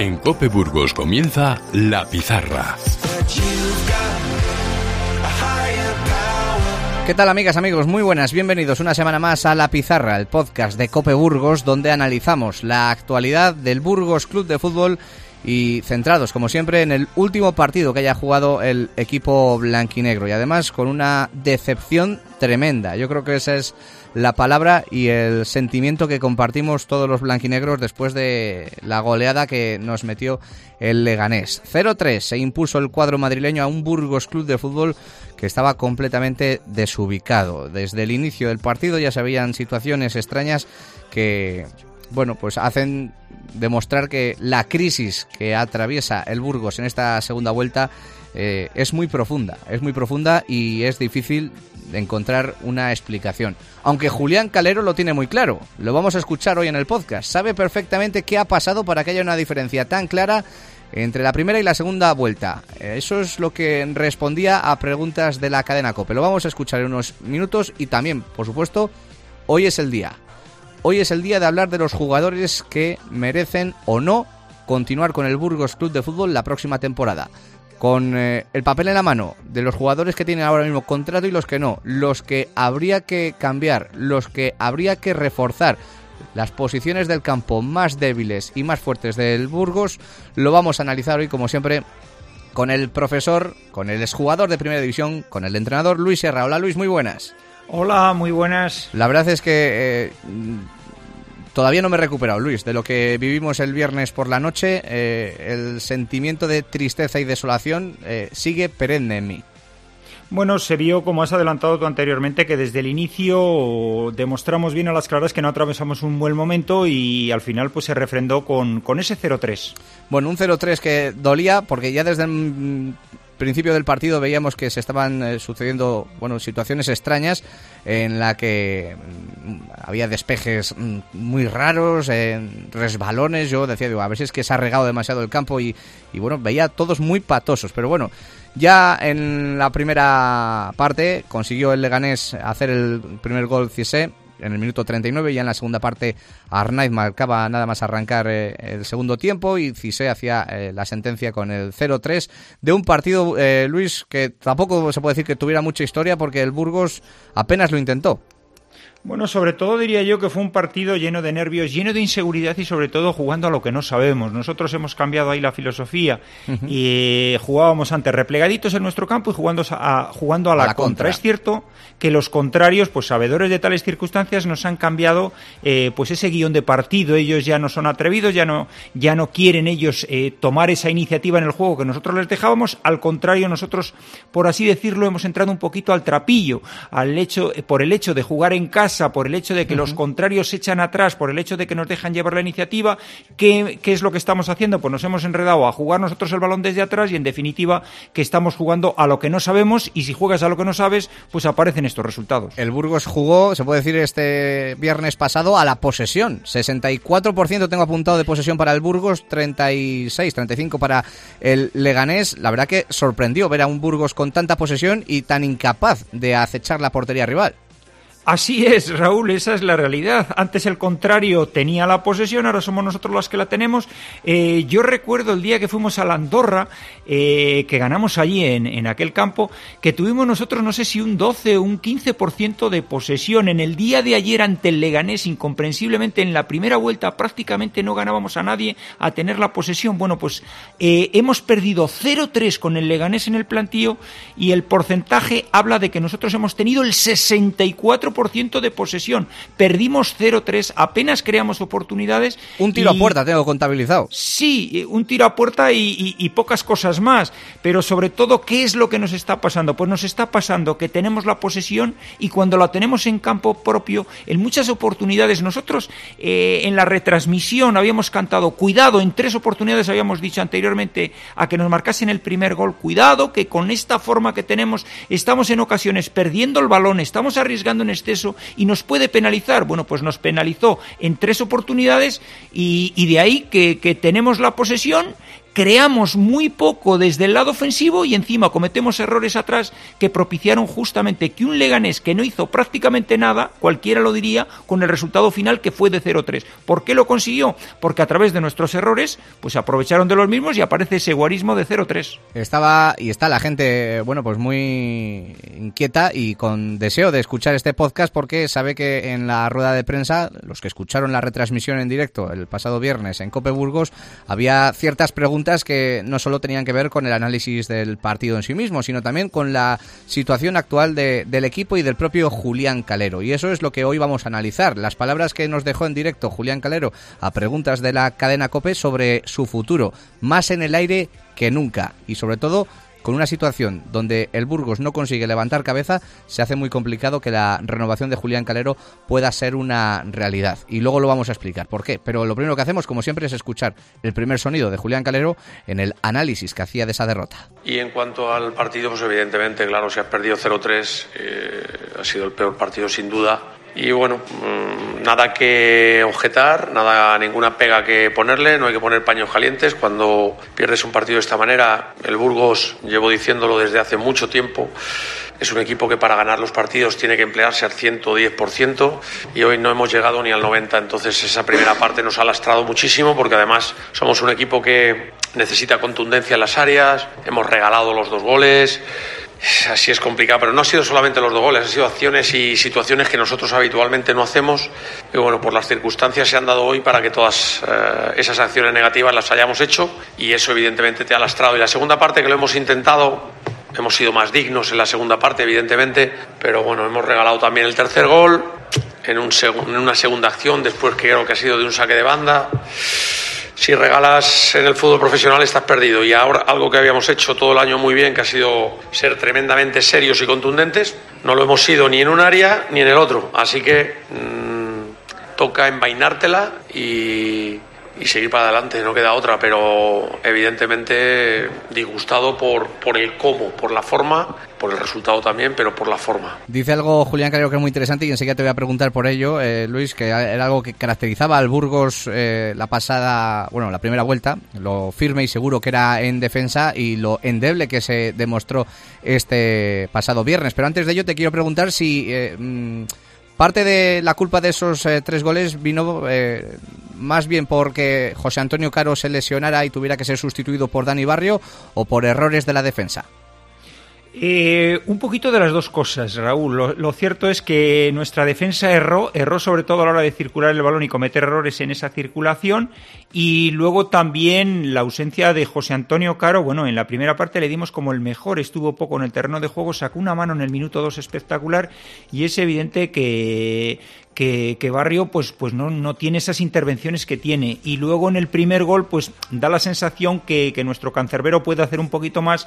En COPE Burgos comienza La Pizarra. ¿Qué tal, amigas, amigos? Muy buenas, bienvenidos una semana más a La Pizarra, el podcast de COPE Burgos, donde analizamos la actualidad del Burgos Club de Fútbol y centrados, como siempre, en el último partido que haya jugado el equipo blanquinegro, y además con una decepción tremenda. Yo creo que esa es la palabra y el sentimiento que compartimos todos los blanquinegros después de la goleada que nos metió el Leganés. 0-3 se impuso el cuadro madrileño a un Burgos Club de Fútbol que estaba completamente desubicado. Desde el inicio del partido ya se veían situaciones extrañas que, bueno, pues hacen demostrar que la crisis que atraviesa el Burgos en esta segunda vuelta es muy profunda y es difícil de encontrar una explicación. Aunque Julián Calero lo tiene muy claro, lo vamos a escuchar hoy en el podcast. Sabe perfectamente qué ha pasado para que haya una diferencia tan clara entre la primera y la segunda vuelta. Eso es lo que respondía a preguntas de la cadena COPE. Lo vamos a escuchar en unos minutos y también, por supuesto, hoy es el día. Hoy es el día de hablar de los jugadores que merecen o no continuar con el Burgos Club de Fútbol la próxima temporada. Con el papel en la mano de los jugadores que tienen ahora mismo contrato y los que no, los que habría que cambiar, los que habría que reforzar, las posiciones del campo más débiles y más fuertes del Burgos, lo vamos a analizar hoy, como siempre, con el profesor, con el exjugador de Primera División, con el entrenador Luis Serra. Hola, Luis, muy buenas. Hola, muy buenas. La verdad es que todavía no me he recuperado, Luis, de lo que vivimos el viernes por la noche. El sentimiento de tristeza y desolación sigue perenne en mí. Bueno, se vio, como has adelantado tú anteriormente, que desde el inicio demostramos bien a las claras que no atravesamos un buen momento y al final pues se refrendó con ese 0-3. Bueno, un 0-3 que dolía porque ya desde el principio del partido veíamos que se estaban sucediendo, bueno, situaciones extrañas en la que había despejes muy raros, resbalones. Yo decía, digo, a ver si es que se ha regado demasiado el campo y bueno, veía a todos muy patosos, pero bueno, ya en la primera parte consiguió el Leganés hacer el primer gol Cissé en el minuto 39, y ya en la segunda parte Arnaiz marcaba nada más arrancar el segundo tiempo y Cissé hacía la sentencia con el 0-3 de un partido, Luis, que tampoco se puede decir que tuviera mucha historia porque el Burgos apenas lo intentó. Bueno, sobre todo diría yo que fue un partido lleno de nervios, lleno de inseguridad y sobre todo jugando a lo que no sabemos. Nosotros hemos cambiado ahí la filosofía y jugábamos antes replegaditos en nuestro campo y jugando a la contra. Es cierto que los contrarios, pues sabedores de tales circunstancias, nos han cambiado pues ese guión de partido. Ellos ya no son atrevidos, ya no quieren ellos tomar esa iniciativa en el juego que nosotros les dejábamos. Al contrario, nosotros, por así decirlo, hemos entrado un poquito al trapillo, por el hecho de jugar en casa, por el hecho de que los contrarios se echan atrás, por el hecho de que nos dejan llevar la iniciativa. ¿Qué es lo que estamos haciendo? Pues nos hemos enredado a jugar nosotros el balón desde atrás y en definitiva que estamos jugando a lo que no sabemos, y si juegas a lo que no sabes, pues aparecen estos resultados. El Burgos jugó, se puede decir, este viernes pasado a la posesión. 64% tengo apuntado de posesión para el Burgos, 35 para el Leganés. La verdad que sorprendió ver a un Burgos con tanta posesión y tan incapaz de acechar la portería rival. Así es, Raúl, esa es la realidad. Antes el contrario tenía la posesión, ahora somos nosotros los que la tenemos. Yo recuerdo el día que fuimos a la Andorra, que ganamos allí en aquel campo, que tuvimos nosotros no sé si un 12 o un 15% de posesión. En el día de ayer ante el Leganés, incomprensiblemente en la primera vuelta prácticamente no ganábamos a nadie a tener la posesión. Bueno, pues hemos perdido 0-3 con el Leganés en el plantío y el porcentaje habla de que nosotros hemos tenido el 64% de posesión. Perdimos 0-3, apenas creamos oportunidades. Un tiro a puerta tengo contabilizado. Sí, un tiro a puerta y pocas cosas más. Pero sobre todo, ¿qué es lo que nos está pasando? Pues nos está pasando que tenemos la posesión y cuando la tenemos en campo propio, en muchas oportunidades, nosotros en la retransmisión habíamos cantado, cuidado, en 3 oportunidades habíamos dicho anteriormente a que nos marcasen el primer gol, cuidado, que con esta forma que tenemos estamos en ocasiones perdiendo el balón, estamos arriesgando en exceso y nos puede penalizar. Bueno, pues nos penalizó en 3 oportunidades y de ahí que tenemos la posesión, creamos muy poco desde el lado ofensivo y encima cometemos errores atrás que propiciaron justamente que un Leganés que no hizo prácticamente nada, cualquiera lo diría, con el resultado final que fue de 0-3. ¿Por qué lo consiguió? Porque a través de nuestros errores pues aprovecharon de los mismos y aparece ese guarismo de 0-3. Estaba y está la gente, bueno, pues muy inquieta y con deseo de escuchar este podcast porque sabe que en la rueda de prensa, los que escucharon la retransmisión en directo el pasado viernes en Cope Burgos, había ciertas preguntas que no solo tenían que ver con el análisis del partido en sí mismo, sino también con la situación actual del equipo y del propio Julián Calero. Y eso es lo que hoy vamos a analizar. Las palabras que nos dejó en directo Julián Calero a preguntas de la cadena COPE sobre su futuro, más en el aire que nunca, y sobre todo con una situación donde el Burgos no consigue levantar cabeza, se hace muy complicado que la renovación de Julián Calero pueda ser una realidad. Y luego lo vamos a explicar por qué. Pero lo primero que hacemos, como siempre, es escuchar el primer sonido de Julián Calero en el análisis que hacía de esa derrota. Y en cuanto al partido, pues evidentemente, claro, si has perdido 0-3, ha sido el peor partido sin duda. Y bueno, nada que objetar, ninguna pega que ponerle, no hay que poner paños calientes. Cuando pierdes un partido de esta manera, el Burgos, llevo diciéndolo desde hace mucho tiempo, es un equipo que para ganar los partidos tiene que emplearse al 110% y hoy no hemos llegado ni al 90%. Entonces esa primera parte nos ha lastrado muchísimo porque además somos un equipo que necesita contundencia en las áreas, hemos regalado los 2 goles. Así es complicado, pero no ha sido solamente los 2 goles, han sido acciones y situaciones que nosotros habitualmente no hacemos y bueno, por las circunstancias se han dado hoy para que todas esas acciones negativas las hayamos hecho y eso evidentemente te ha lastrado. Y la segunda parte que lo hemos intentado, hemos sido más dignos en la segunda parte evidentemente, pero bueno, hemos regalado también el tercer gol en una segunda acción después que creo que ha sido de un saque de banda. Si regalas en el fútbol profesional estás perdido y ahora algo que habíamos hecho todo el año muy bien, que ha sido ser tremendamente serios y contundentes, no lo hemos sido ni en un área ni en el otro, así que toca envainártela y seguir para adelante, no queda otra, pero evidentemente disgustado por el cómo, por la forma, por el resultado también, pero por la forma. Dice algo Julián Calero que es muy interesante y enseguida te voy a preguntar por ello, Luis, que era algo que caracterizaba al Burgos la primera vuelta, lo firme y seguro que era en defensa y lo endeble que se demostró este pasado viernes. Pero antes de ello te quiero preguntar si parte de la culpa de esos 3 goles vino más bien porque José Antonio Caro se lesionara y tuviera que ser sustituido por Dani Barrio o por errores de la defensa. Un poquito de las dos cosas, Raúl. Lo cierto es que nuestra defensa erró sobre todo a la hora de circular el balón y cometer errores en esa circulación, y luego también la ausencia de José Antonio Caro. Bueno, en la primera parte le dimos como el mejor, estuvo poco en el terreno de juego, sacó una mano en el minuto 2 espectacular, y es evidente que Barrio pues no tiene esas intervenciones que tiene, y luego en el primer gol pues da la sensación que nuestro cancerbero puede hacer un poquito más.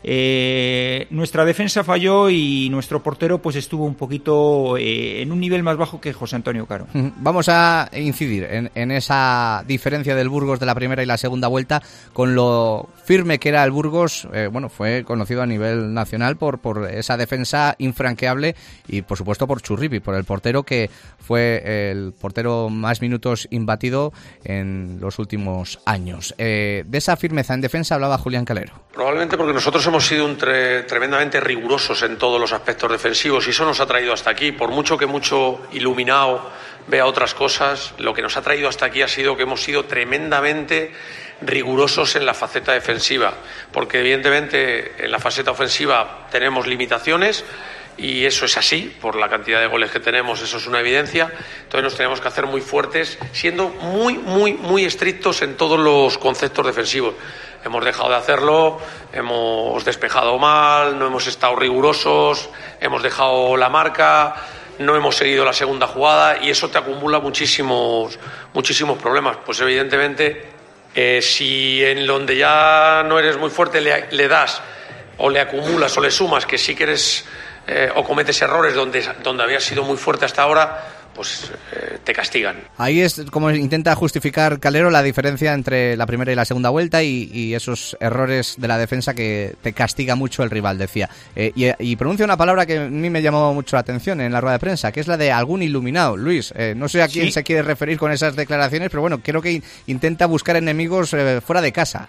Nuestra defensa falló y nuestro portero pues estuvo un poquito en un nivel más bajo que José Antonio Caro. Vamos a incidir en esa diferencia del Burgos de la primera y la segunda vuelta con lo firme que era el Burgos. Fue conocido a nivel nacional por esa defensa infranqueable y por supuesto por Churripi, por el portero que fue el portero más minutos imbatido en los últimos años. De esa firmeza en defensa hablaba Julián Calero. Probablemente porque nosotros hemos sido tremendamente rigurosos en todos los aspectos defensivos y eso nos ha traído hasta aquí. Por mucho que mucho iluminado vea otras cosas, lo que nos ha traído hasta aquí ha sido que hemos sido tremendamente rigurosos en la faceta defensiva, porque evidentemente en la faceta ofensiva tenemos limitaciones y eso es así, por la cantidad de goles que tenemos, eso es una evidencia. Entonces nos tenemos que hacer muy fuertes, siendo muy, muy, muy estrictos en todos los conceptos defensivos. Hemos dejado de hacerlo, hemos despejado mal, no hemos estado rigurosos, hemos dejado la marca, no hemos seguido la segunda jugada y eso te acumula muchísimos problemas. Pues evidentemente, si en donde ya no eres muy fuerte le das o le acumulas o le sumas que sí que eres o cometes errores donde habías sido muy fuerte hasta ahora, pues te castigan. Ahí es como intenta justificar Calero la diferencia entre la primera y la segunda vuelta y esos errores de la defensa que te castiga mucho el rival, decía. Y pronuncia una palabra que a mí me llamó mucho la atención en la rueda de prensa, que es la de algún iluminado. Luis, no sé a quién se quiere referir con esas declaraciones, pero bueno, creo que intenta buscar enemigos fuera de casa.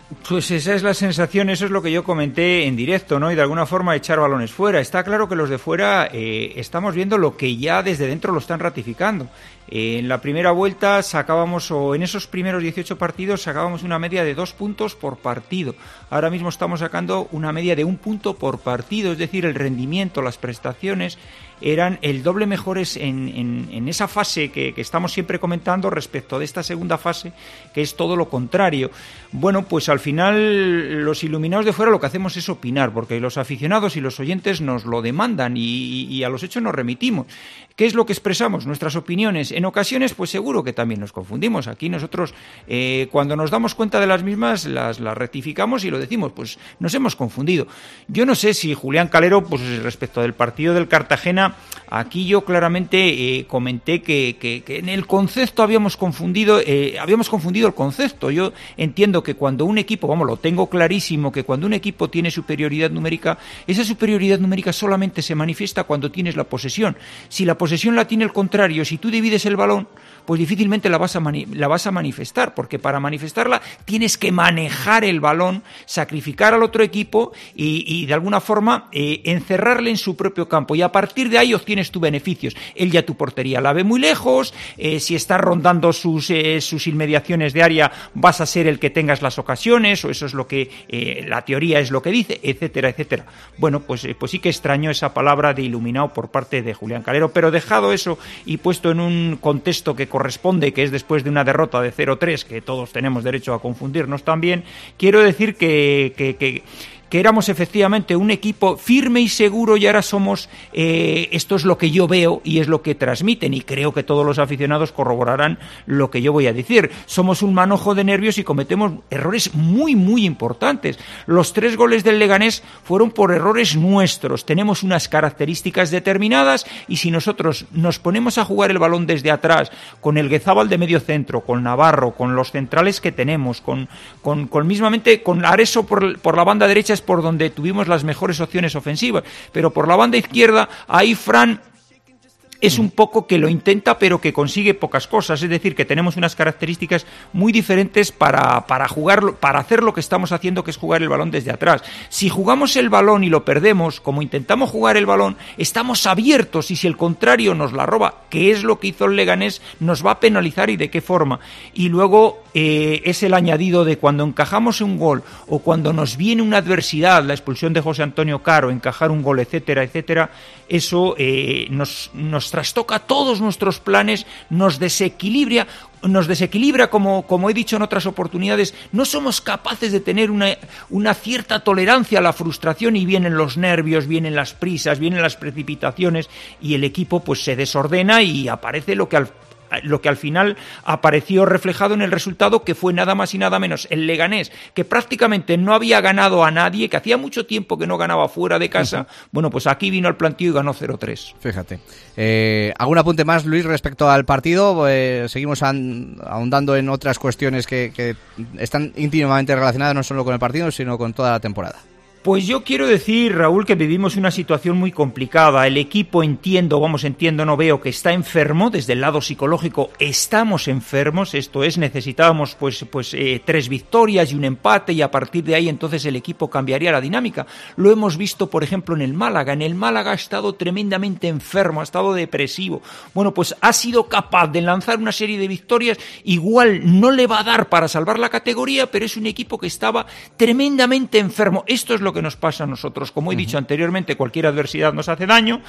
Pues esa es la sensación, eso es lo que yo comenté en directo, ¿no? Y de alguna forma echar balones fuera. Está claro que los de fuera estamos viendo lo que ya desde dentro lo están ratificando. En la primera vuelta sacábamos, o en esos primeros 18 partidos, sacábamos una media de 2 puntos por partido. Ahora mismo estamos sacando una media de 1 punto por partido, es decir, el rendimiento, las prestaciones eran el doble mejores en esa fase que estamos siempre comentando respecto de esta segunda fase, que es todo lo contrario. Bueno, pues al final los iluminados de fuera lo que hacemos es opinar, porque los aficionados y los oyentes nos lo demandan y a los hechos nos remitimos. ¿Qué es lo que expresamos? Nuestras opiniones. En ocasiones, pues seguro que también nos confundimos. Aquí nosotros, cuando nos damos cuenta de las mismas, las rectificamos y lo decimos, pues nos hemos confundido. Yo no sé si Julián Calero, pues respecto del partido del Cartagena, aquí yo claramente comenté que en el concepto habíamos confundido el concepto. Yo entiendo que cuando un equipo, lo tengo clarísimo, que cuando un equipo tiene superioridad numérica, esa superioridad numérica solamente se manifiesta cuando tienes la posesión. Si la posesión la tiene el contrario, si tú divides el balón, pues difícilmente la vas a manifestar, porque para manifestarla tienes que manejar el balón, sacrificar al otro equipo y de alguna forma encerrarle en su propio campo, y a partir de ahí obtienes tus beneficios. Él ya tu portería la ve muy lejos, si estás rondando sus inmediaciones de área vas a ser el que tengas las ocasiones, o eso es lo que la teoría es lo que dice, etcétera, etcétera. Bueno, pues sí que extraño esa palabra de iluminado por parte de Julián Calero, pero dejado eso y puesto en un contexto que corresponde, que es después de una derrota de 0-3, que todos tenemos derecho a confundirnos también, quiero decir que éramos efectivamente un equipo firme y seguro, y ahora somos, esto es lo que yo veo y es lo que transmiten, y creo que todos los aficionados corroborarán lo que yo voy a decir. Somos un manojo de nervios y cometemos errores muy, muy importantes. Los 3 goles del Leganés fueron por errores nuestros. Tenemos unas características determinadas, y si nosotros nos ponemos a jugar el balón desde atrás, con el Guezábal de medio centro, con Navarro, con los centrales que tenemos, con Areso por la banda derecha, por donde tuvimos las mejores opciones ofensivas, pero por la banda izquierda, ahí Fran es un poco que lo intenta, pero que consigue pocas cosas. Es decir, que tenemos unas características muy diferentes para jugar, para hacer lo que estamos haciendo, que es jugar el balón desde atrás. Si jugamos el balón y lo perdemos, como intentamos jugar el balón, estamos abiertos, y si el contrario nos la roba, que es lo que hizo el Leganés, nos va a penalizar, y de qué forma. Y luego es el añadido de cuando encajamos un gol, o cuando nos viene una adversidad, la expulsión de José Antonio Caro, encajar un gol, etcétera, etcétera, eso nos trastoca todos nuestros planes, nos desequilibra, como he dicho en otras oportunidades. No somos capaces de tener una cierta tolerancia a la frustración, y vienen los nervios, vienen las prisas, vienen las precipitaciones, y el equipo pues se desordena, y aparece lo que al final apareció reflejado en el resultado, que fue nada más y nada menos el Leganés, que prácticamente no había ganado a nadie, que hacía mucho tiempo que no ganaba fuera de casa. Bueno, pues aquí vino al plantío y ganó 0-3. Fíjate. ¿Algún apunte más, Luis, respecto al partido? Seguimos ahondando en otras cuestiones que están íntimamente relacionadas no solo con el partido, sino con toda la temporada. Pues yo quiero decir, Raúl, que vivimos una situación muy complicada. El equipo no veo que está enfermo desde el lado psicológico. Estamos enfermos, esto es, necesitábamos pues 3 victorias y un empate, y a partir de ahí entonces el equipo cambiaría la dinámica. Lo hemos visto, por ejemplo, en el Málaga. En el Málaga ha estado tremendamente enfermo, ha estado depresivo. Bueno, pues ha sido capaz de lanzar una serie de victorias. Igual no le va a dar para salvar la categoría, pero es un equipo que estaba tremendamente enfermo. Esto es lo que nos pasa a nosotros. Como he dicho anteriormente, cualquier adversidad nos hace daño,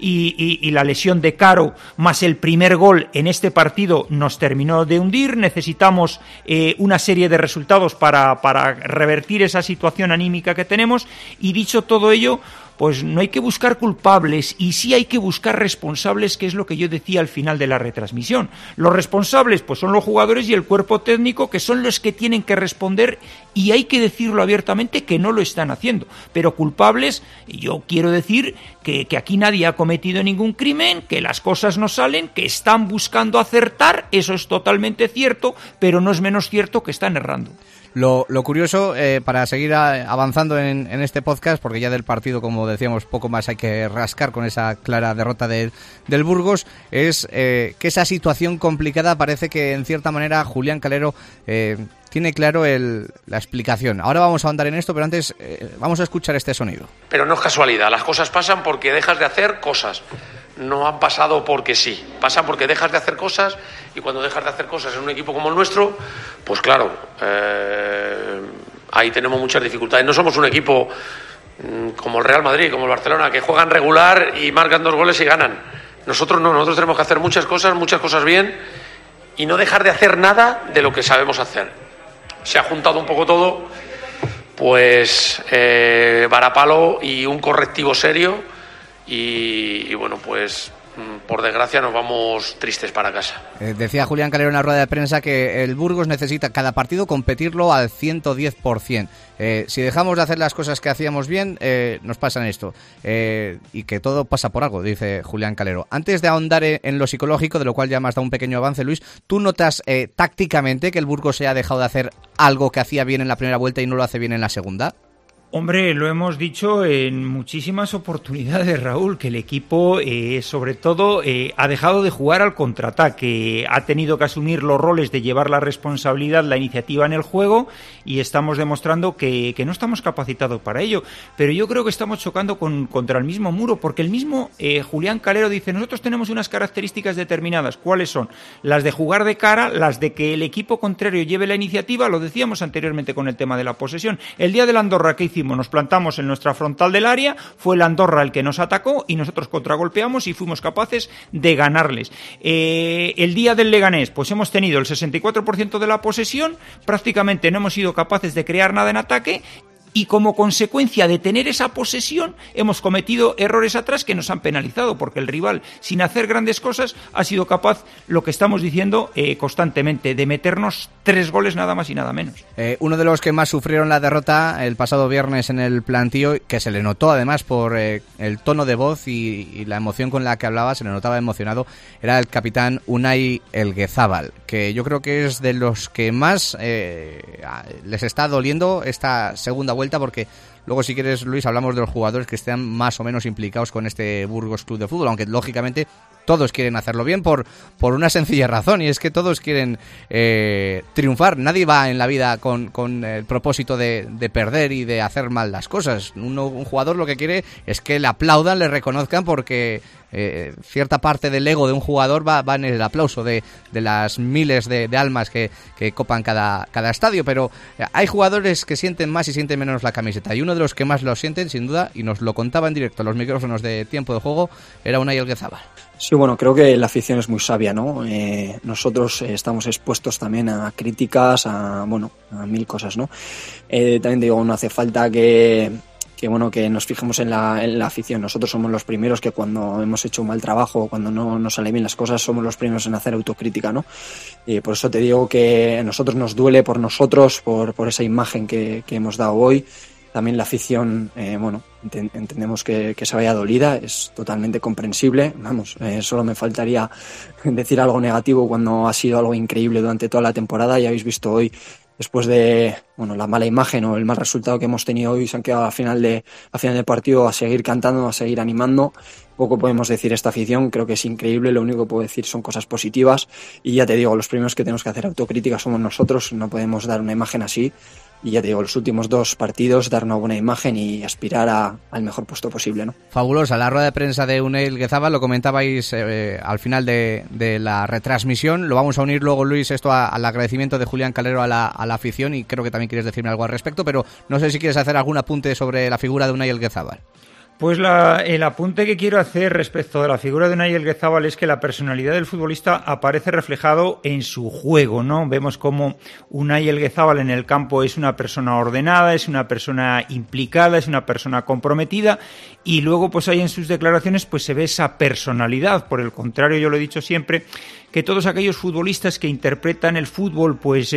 y la lesión de Caro más el primer gol en este partido nos terminó de hundir. Necesitamos una serie de resultados para revertir esa situación anímica que tenemos, y dicho todo ello, pues no hay que buscar culpables, y sí hay que buscar responsables, que es lo que yo decía al final de la retransmisión. Los responsables pues son los jugadores y el cuerpo técnico, que son los que tienen que responder, y hay que decirlo abiertamente que no lo están haciendo. Pero culpables, yo quiero decir que aquí nadie ha cometido ningún crimen, que las cosas no salen, que están buscando acertar, eso es totalmente cierto, pero no es menos cierto que están errando. Lo curioso, para seguir avanzando en este podcast, porque ya del partido, como decíamos, poco más hay que rascar con esa clara derrota del Burgos, es que esa situación complicada parece que en cierta manera Julián Calero tiene claro la explicación. Ahora vamos a ahondar en esto, pero antes vamos a escuchar este sonido. Pero no es casualidad, las cosas pasan porque dejas de hacer cosas. No han pasado porque sí, pasan porque dejas de hacer cosas, y cuando dejas de hacer cosas en un equipo como el nuestro, pues claro, ahí tenemos muchas dificultades. No somos un equipo como el Real Madrid, como el Barcelona, que juegan regular y marcan 2 goles y ganan. Nosotros no, nosotros tenemos que hacer muchas cosas bien, y no dejar de hacer nada de lo que sabemos hacer. Se ha juntado un poco todo, pues varapalo y un correctivo serio, y bueno, pues por desgracia nos vamos tristes para casa. Decía Julián Calero en la rueda de prensa que el Burgos necesita cada partido competirlo al 110%. Si dejamos de hacer las cosas que hacíamos bien, nos pasa esto. Y que todo pasa por algo, dice Julián Calero. Antes de ahondar en lo psicológico, de lo cual ya me has dado un pequeño avance, Luis, ¿tú notas tácticamente que el Burgos se ha dejado de hacer algo que hacía bien en la primera vuelta y no lo hace bien en la segunda? Hombre, lo hemos dicho en muchísimas oportunidades, Raúl, que el equipo, sobre todo, ha dejado de jugar al contraataque, ha tenido que asumir los roles de llevar la responsabilidad, la iniciativa en el juego, y estamos demostrando que no estamos capacitados para ello. Pero yo creo que estamos chocando contra el mismo muro, porque el mismo Julián Calero dice, nosotros tenemos unas características determinadas. ¿Cuáles son? Las de jugar de cara, las de que el equipo contrario lleve la iniciativa, lo decíamos anteriormente con el tema de la posesión. El día de la Andorra, ¿qué hicimos? Nos plantamos en nuestra frontal del área, fue el Andorra el que nos atacó y nosotros contragolpeamos y fuimos capaces de ganarles. El día del Leganés, pues hemos tenido el 64% de la posesión, prácticamente no hemos sido capaces de crear nada en ataque, y como consecuencia de tener esa posesión hemos cometido errores atrás que nos han penalizado, porque el rival, sin hacer grandes cosas, ha sido capaz, lo que estamos diciendo constantemente, de meternos 3 goles nada más y nada menos. Uno de los que más sufrieron la derrota el pasado viernes en el plantío, que se le notó además por el tono de voz y la emoción con la que hablaba, se le notaba emocionado, era el capitán Unai Elguezábal, que yo creo que es de los que más les está doliendo esta segunda vuelta, porque luego, si quieres, Luis, hablamos de los jugadores que estén más o menos implicados con este Burgos Club de Fútbol, aunque lógicamente todos quieren hacerlo bien por una sencilla razón, y es que todos quieren triunfar. Nadie va en la vida con el propósito de perder y de hacer mal las cosas. Un jugador lo que quiere es que le aplaudan, le reconozcan, porque cierta parte del ego de un jugador va en el aplauso de las miles de almas que copan cada estadio. Pero hay jugadores que sienten más y sienten menos la camiseta, y uno de los que más lo sienten, sin duda, y nos lo contaba en directo a los micrófonos de Tiempo de Juego, era Unai Elguezábal. Sí, bueno, creo que la afición es muy sabia, ¿no? Nosotros estamos expuestos también a críticas, a mil cosas, ¿no? También digo, no hace falta que nos fijemos en la afición. Nosotros somos los primeros que, cuando hemos hecho un mal trabajo, cuando no nos salen bien las cosas, somos los primeros en hacer autocrítica, ¿no? Por eso te digo que a nosotros nos duele por nosotros, por esa imagen que hemos dado hoy. También la afición, entendemos que se vaya dolida, es totalmente comprensible. Vamos, solo me faltaría decir algo negativo cuando ha sido algo increíble durante toda la temporada. Ya habéis visto hoy, después de la mala imagen o el mal resultado que hemos tenido hoy, se han quedado a final del partido a seguir cantando, a seguir animando. Poco podemos decir esta afición, creo que es increíble. Lo único que puedo decir son cosas positivas, y ya te digo, los primeros que tenemos que hacer autocrítica somos nosotros. No podemos dar una imagen así. Y ya te digo, los últimos 2 partidos, dar una buena imagen y aspirar al mejor puesto posible, ¿no? Fabulosa la rueda de prensa de Unai Elguezábal, lo comentabais al final de la retransmisión. Lo vamos a unir luego, Luis, esto al agradecimiento de Julián Calero a la afición, y creo que también quieres decirme algo al respecto, pero no sé si quieres hacer algún apunte sobre la figura de Unai Elguezábal. Pues el apunte que quiero hacer respecto de la figura de Unai Elguezábal es que la personalidad del futbolista aparece reflejado en su juego, ¿no? Vemos cómo Unai Elguezábal en el campo es una persona ordenada, es una persona implicada, es una persona comprometida, y luego pues ahí en sus declaraciones pues se ve esa personalidad. Por el contrario, yo lo he dicho siempre, que todos aquellos futbolistas que interpretan el fútbol pues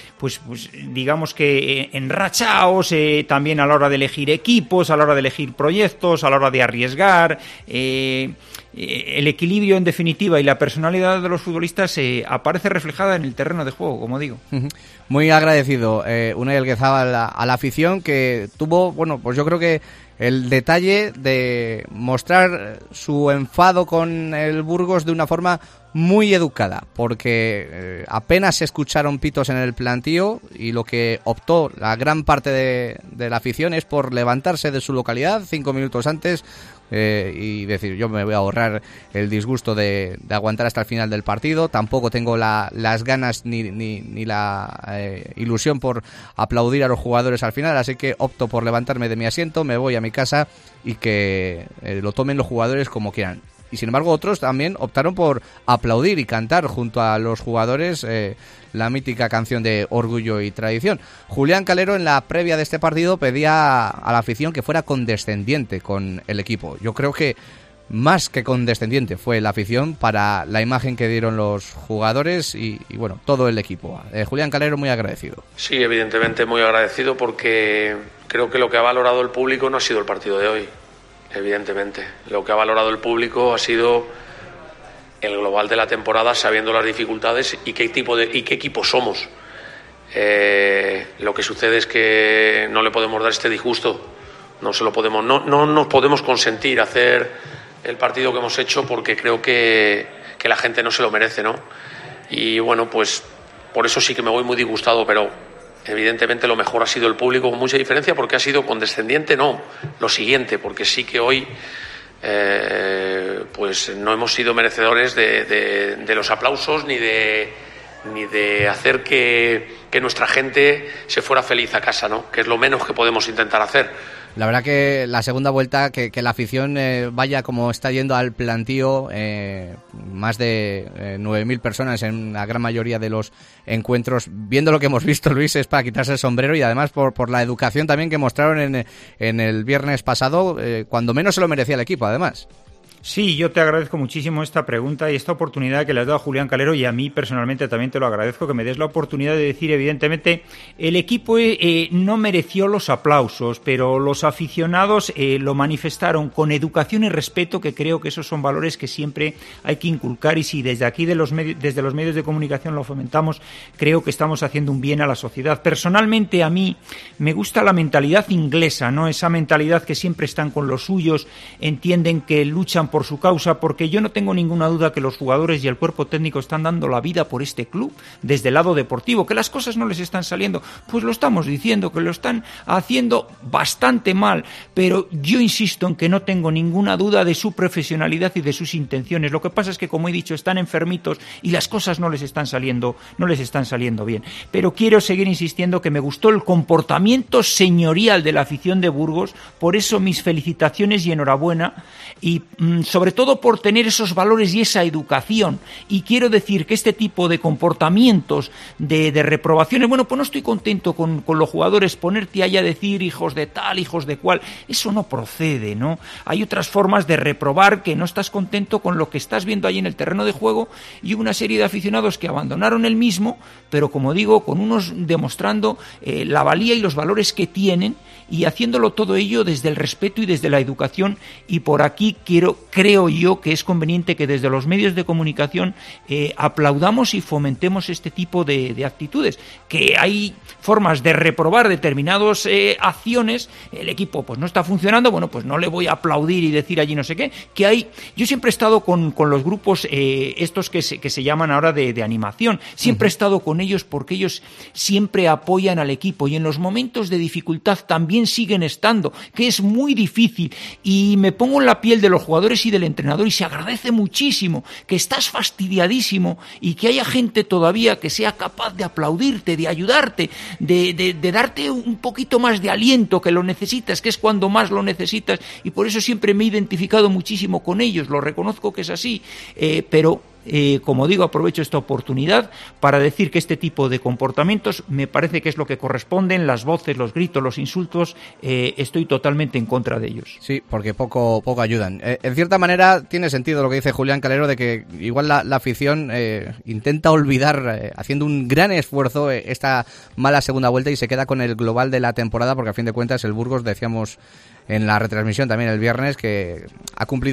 digamos que enrachaos, también a la hora de elegir equipos, a la hora de elegir proyectos, a la hora de arriesgar, el equilibrio en definitiva y la personalidad de los futbolistas aparece reflejada en el terreno de juego, como digo. Muy agradecido Unai Elguezábal a la afición, que tuvo, pues yo creo que el detalle de mostrar su enfado con el Burgos de una forma muy educada, porque apenas se escucharon pitos en el plantío y lo que optó la gran parte de la afición es por levantarse de su localidad 5 minutos antes y decir, yo me voy a ahorrar el disgusto de aguantar hasta el final del partido, tampoco tengo las ganas ni la ilusión por aplaudir a los jugadores al final, así que opto por levantarme de mi asiento, me voy a mi casa y que lo tomen los jugadores como quieran. Y sin embargo otros también optaron por aplaudir y cantar junto a los jugadores la mítica canción de Orgullo y Tradición. Julián Calero en la previa de este partido pedía a la afición que fuera condescendiente con el equipo. Yo creo que más que condescendiente fue la afición para la imagen que dieron los jugadores y bueno, todo el equipo. Julián Calero muy agradecido. Sí, evidentemente muy agradecido porque creo que lo que ha valorado el público no ha sido el partido de hoy. Evidentemente, lo que ha valorado el público ha sido el global de la temporada, sabiendo las dificultades y qué equipo somos. Lo que sucede es que no le podemos dar este disgusto, no nos podemos consentir hacer el partido que hemos hecho porque creo que la gente no se lo merece, ¿no? Y bueno, pues por eso sí que me voy muy disgustado, pero evidentemente lo mejor ha sido el público con mucha diferencia porque ha sido condescendiente, no, lo siguiente, porque sí que hoy pues no hemos sido merecedores de los aplausos ni de hacer que nuestra gente se fuera feliz a casa, ¿no? Que es lo menos que podemos intentar hacer. La verdad que la segunda vuelta, que la afición vaya como está yendo al plantío, más de 9.000 personas en la gran mayoría de los encuentros, viendo lo que hemos visto, Luis, es para quitarse el sombrero y además por la educación también que mostraron en el viernes pasado, cuando menos se lo merecía el equipo, además. Sí, yo te agradezco muchísimo esta pregunta y esta oportunidad que le has dado a Julián Calero, y a mí personalmente también te lo agradezco, que me des la oportunidad de decir, evidentemente, el equipo no mereció los aplausos, pero los aficionados lo manifestaron con educación y respeto, que creo que esos son valores que siempre hay que inculcar, y si desde aquí desde los medios de comunicación lo fomentamos, creo que estamos haciendo un bien a la sociedad. Personalmente a mí me gusta la mentalidad inglesa, ¿no? Esa mentalidad que siempre están con los suyos, entienden que luchan por su causa, porque yo no tengo ninguna duda que los jugadores y el cuerpo técnico están dando la vida por este club desde el lado deportivo. Que las cosas no les están saliendo, pues lo estamos diciendo, que lo están haciendo bastante mal, pero yo insisto en que no tengo ninguna duda de su profesionalidad y de sus intenciones. Lo que pasa es que, como he dicho, están enfermitos y las cosas no les están saliendo bien. Pero quiero seguir insistiendo que me gustó el comportamiento señorial de la afición de Burgos, por eso mis felicitaciones y enhorabuena, y sobre todo por tener esos valores y esa educación. Y quiero decir que este tipo de comportamientos de reprobaciones, bueno, pues no estoy contento con los jugadores, ponerte ahí a decir hijos de tal, hijos de cual, eso no procede, ¿no? Hay otras formas de reprobar que no estás contento con lo que estás viendo ahí en el terreno de juego, y una serie de aficionados que abandonaron el mismo, pero como digo, con unos demostrando la valía y los valores que tienen, y haciéndolo todo ello desde el respeto y desde la educación. Y por aquí creo yo que es conveniente que desde los medios de comunicación aplaudamos y fomentemos este tipo de actitudes. Que hay formas de reprobar determinadas acciones, el equipo pues no está funcionando, bueno, pues no le voy a aplaudir y decir allí no sé qué, que hay. Yo siempre he estado con los grupos estos que se llaman ahora de animación, siempre he estado con ellos porque ellos siempre apoyan al equipo, y en los momentos de dificultad también siguen estando, que es muy difícil, y me pongo en la piel de los jugadores y del entrenador, y se agradece muchísimo que estás fastidiadísimo y que haya gente todavía que sea capaz de aplaudirte, de ayudarte, de darte un poquito más de aliento, que lo necesitas, que es cuando más lo necesitas, y por eso siempre me he identificado muchísimo con ellos, lo reconozco que es así, pero como digo, aprovecho esta oportunidad para decir que este tipo de comportamientos me parece que es lo que corresponden, las voces, los gritos, los insultos, estoy totalmente en contra de ellos. Sí, porque poco ayudan. En cierta manera tiene sentido lo que dice Julián Calero, de que igual la afición intenta olvidar, haciendo un gran esfuerzo, esta mala segunda vuelta, y se queda con el global de la temporada, porque a fin de cuentas el Burgos, decíamos en la retransmisión también el viernes, que ha cumplido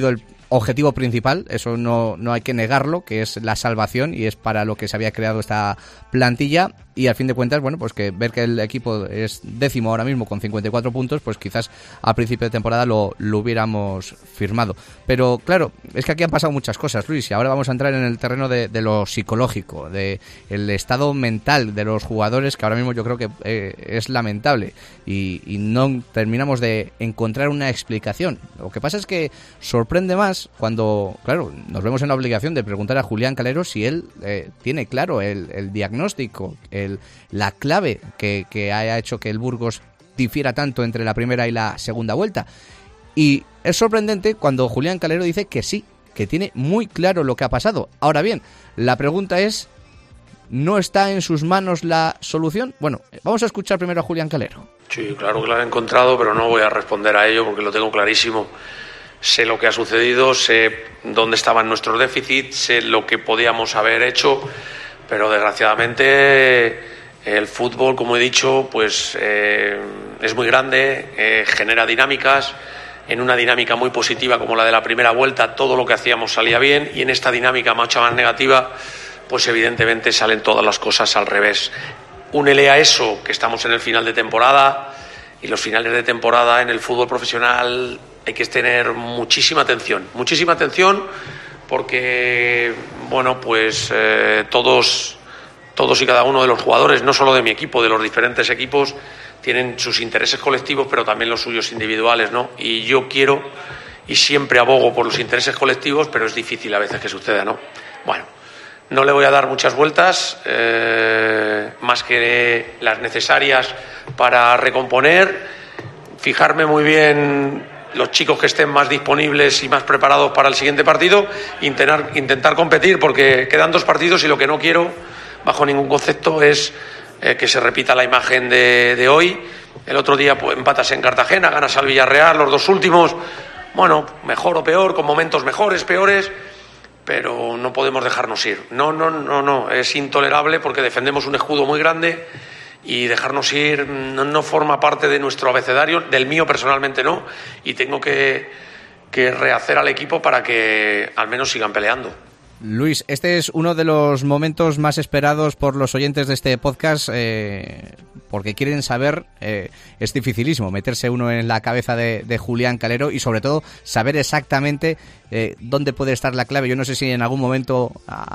objetivo principal, eso no hay que negarlo, que es la salvación y es para lo que se había creado esta plantilla. Y al fin de cuentas, bueno, pues que ver que el equipo es 10º ahora mismo con 54 puntos, pues quizás a principio de temporada lo hubiéramos firmado. Pero claro, es que aquí han pasado muchas cosas, Luis, y ahora vamos a entrar en el terreno de lo psicológico, de el estado mental de los jugadores, que ahora mismo yo creo que es lamentable y no terminamos de encontrar una explicación. Lo que pasa es que sorprende más cuando, claro, nos vemos en la obligación de preguntar a Julián Calero si él tiene claro el diagnóstico, la clave que haya hecho que el Burgos difiera tanto entre la primera y la segunda vuelta. Y es sorprendente cuando Julián Calero dice que sí, que tiene muy claro lo que ha pasado. Ahora bien, la pregunta es, ¿no está en sus manos la solución? Bueno, vamos a escuchar primero a Julián Calero. Sí, claro que lo he encontrado, pero no voy a responder a ello porque lo tengo clarísimo. Sé lo que ha sucedido, sé dónde estaban nuestros déficits, sé lo que podíamos haber hecho, pero desgraciadamente el fútbol, como he dicho, pues es muy grande, genera dinámicas. En una dinámica muy positiva como la de la primera vuelta, todo lo que hacíamos salía bien, y en esta dinámica mucho más negativa, pues evidentemente salen todas las cosas al revés. Únele a eso que estamos en el final de temporada, y los finales de temporada en el fútbol profesional hay que tener muchísima atención porque, bueno, pues todos y cada uno de los jugadores, no solo de mi equipo, de los diferentes equipos, tienen sus intereses colectivos, pero también los suyos individuales, ¿no? Y yo quiero y siempre abogo por los intereses colectivos, pero es difícil a veces que suceda, ¿no? Bueno, no le voy a dar muchas vueltas, más que las necesarias para recomponer, fijarme muy bien los chicos que estén más disponibles y más preparados para el siguiente partido, intentar competir, porque quedan 2 partidos y lo que no quiero, bajo ningún concepto, es que se repita la imagen de hoy. El otro día pues, empatas en Cartagena, ganas al Villarreal, los 2 últimos, bueno, mejor o peor, con momentos mejores, peores, pero no podemos dejarnos ir. No, es intolerable porque defendemos un escudo muy grande y dejarnos ir no forma parte de nuestro abecedario, del mío personalmente no, y tengo que rehacer al equipo para que al menos sigan peleando. Luis, este es uno de los momentos más esperados por los oyentes de este podcast, porque quieren saber, es dificilísimo meterse uno en la cabeza de Julián Calero y sobre todo saber exactamente dónde puede estar la clave. Yo no sé si en algún momento,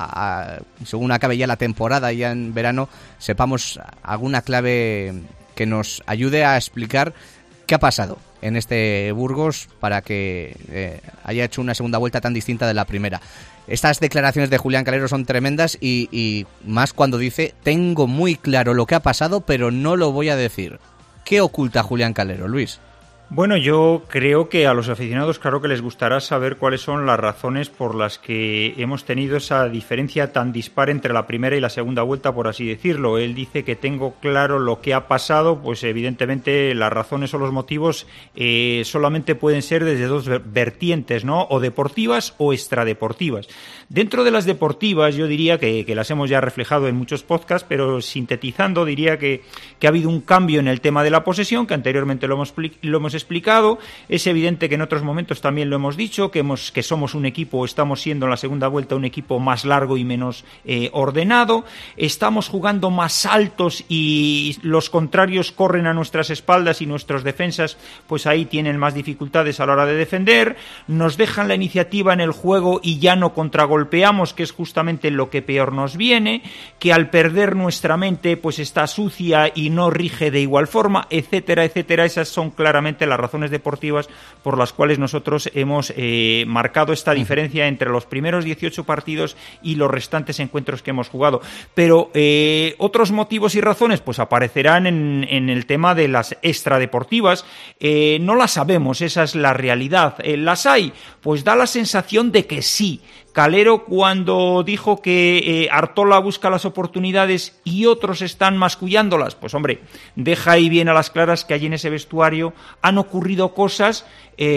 según acabe ya la temporada, ya en verano, sepamos alguna clave que nos ayude a explicar qué ha pasado en este Burgos para que haya hecho una segunda vuelta tan distinta de la primera. Estas declaraciones de Julián Calero son tremendas y más cuando dice: tengo muy claro lo que ha pasado, pero no lo voy a decir. ¿Qué oculta Julián Calero, Luis? Bueno, yo creo que a los aficionados, claro que les gustará saber cuáles son las razones por las que hemos tenido esa diferencia tan dispar entre la primera y la segunda vuelta, por así decirlo. Él dice que tengo claro lo que ha pasado, pues evidentemente las razones o los motivos solamente pueden ser desde 2 vertientes, ¿no? O deportivas o extradeportivas. Dentro de las deportivas yo diría que las hemos ya reflejado en muchos podcasts, pero sintetizando diría que ha habido un cambio en el tema de la posesión, que anteriormente lo hemos explicado. Es evidente que en otros momentos también lo hemos dicho, que somos un equipo, estamos siendo en la segunda vuelta un equipo más largo y menos ordenado. Estamos jugando más altos y los contrarios corren a nuestras espaldas y nuestros defensas pues ahí tienen más dificultades a la hora de defender. Nos dejan la iniciativa en el juego y ya no contragolpeamos, que es justamente lo que peor nos viene, que al perder nuestra mente pues está sucia y no rige de igual forma, etcétera, etcétera. Esas son claramente las razones deportivas por las cuales nosotros hemos marcado esta diferencia entre los primeros 18 partidos y los restantes encuentros que hemos jugado. Pero otros motivos y razones pues aparecerán en el tema de las extradeportivas. No las sabemos, esa es la realidad. ¿Las hay? Pues da la sensación de que sí. Calero, cuando dijo que Artola busca las oportunidades y otros están mascullándolas, pues hombre, deja ahí bien a las claras que allí en ese vestuario han ocurrido cosas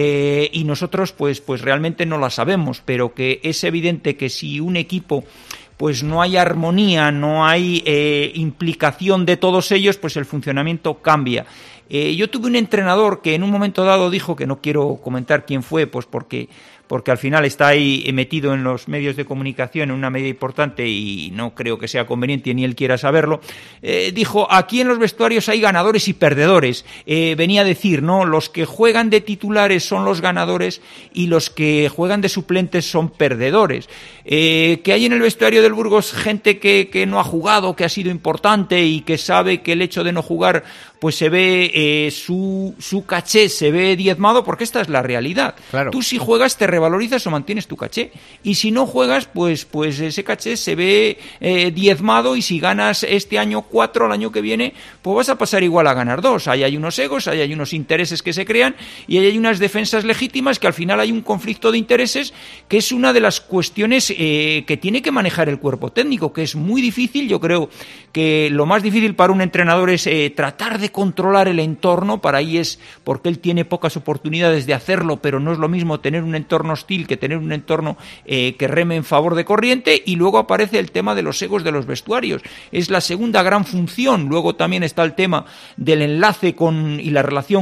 y nosotros pues realmente no las sabemos, pero que es evidente que si un equipo pues no hay armonía, no hay implicación de todos ellos, pues el funcionamiento cambia. Yo tuve un entrenador que en un momento dado dijo, que no quiero comentar quién fue, pues porque porque al final está ahí metido en los medios de comunicación en una medida importante y no creo que sea conveniente ni él quiera saberlo, dijo, aquí en los vestuarios hay ganadores y perdedores. Venía a decir, ¿no? Los que juegan de titulares son los ganadores y los que juegan de suplentes son perdedores. Que hay en el vestuario del Burgos gente que no ha jugado, que ha sido importante y que sabe que el hecho de no jugar pues se ve su caché se ve diezmado, porque esta es la realidad. Claro. Tú si juegas te revalorizas o mantienes tu caché, y si no juegas pues ese caché se ve diezmado, y si ganas este año 4, al año que viene pues vas a pasar igual a ganar 2. Ahí hay unos egos, ahí hay unos intereses que se crean y ahí hay unas defensas legítimas, que al final hay un conflicto de intereses, que es una de las cuestiones que tiene que manejar el cuerpo técnico, que es muy difícil. Yo creo que lo más difícil para un entrenador es tratar de controlar el entorno. Para ahí es porque él tiene pocas oportunidades de hacerlo, pero no es lo mismo tener un entorno hostil que tener un entorno que reme en favor de corriente. Y luego aparece el tema de los egos de los vestuarios, es la segunda gran función. Luego también está el tema del enlace y la relación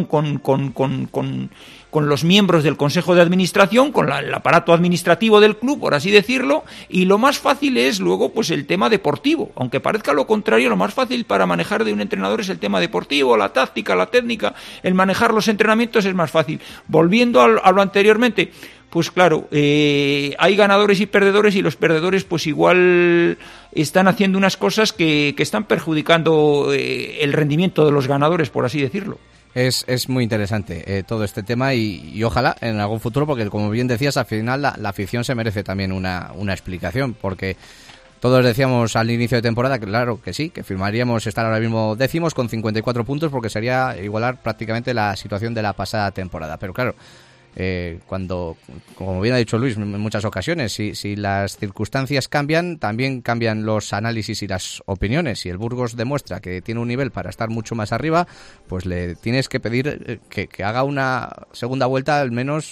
con los miembros del Consejo de Administración, con el aparato administrativo del club, por así decirlo, y lo más fácil es luego pues el tema deportivo. Aunque parezca lo contrario, lo más fácil para manejar de un entrenador es el tema deportivo, la táctica, la técnica, el manejar los entrenamientos es más fácil. Volviendo a lo anteriormente, pues claro, hay ganadores y perdedores, y los perdedores pues igual están haciendo unas cosas que están perjudicando el rendimiento de los ganadores, por así decirlo. Es muy interesante todo este tema y ojalá en algún futuro, porque como bien decías, al final la afición se merece también una explicación, porque todos decíamos al inicio de temporada, claro que sí, que firmaríamos estar ahora mismo décimos con 54 puntos, porque sería igualar prácticamente la situación de la pasada temporada, pero claro, cuando, como bien ha dicho Luis en muchas ocasiones, si las circunstancias cambian, también cambian los análisis y las opiniones. Si el Burgos demuestra que tiene un nivel para estar mucho más arriba, pues le tienes que pedir que haga una segunda vuelta al menos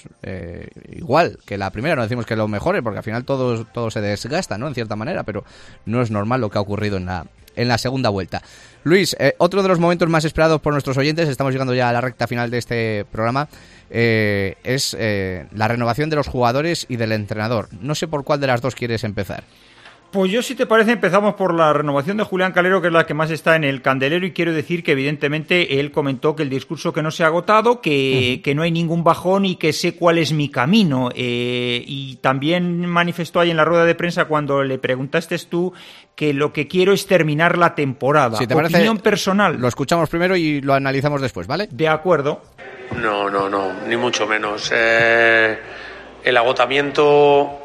igual que la primera. No decimos que lo mejore, porque al final todo se desgasta, ¿no? En cierta manera, pero no es normal lo que ha ocurrido en la segunda vuelta. Luis, otro de los momentos más esperados por nuestros oyentes, estamos llegando ya a la recta final de este programa, es la renovación de los jugadores y del entrenador. No sé por cuál de las dos quieres empezar. Pues yo, si te parece, empezamos por la renovación de Julián Calero, que es la que más está en el candelero, y quiero decir que evidentemente él comentó que el discurso que no se ha agotado, que no hay ningún bajón y que sé cuál es mi camino, y también manifestó ahí en la rueda de prensa, cuando le preguntaste tú, que lo que quiero es terminar la temporada. Si te opinión parece, personal. Lo escuchamos primero y lo analizamos después, ¿vale? De acuerdo. No, ni mucho menos. El agotamiento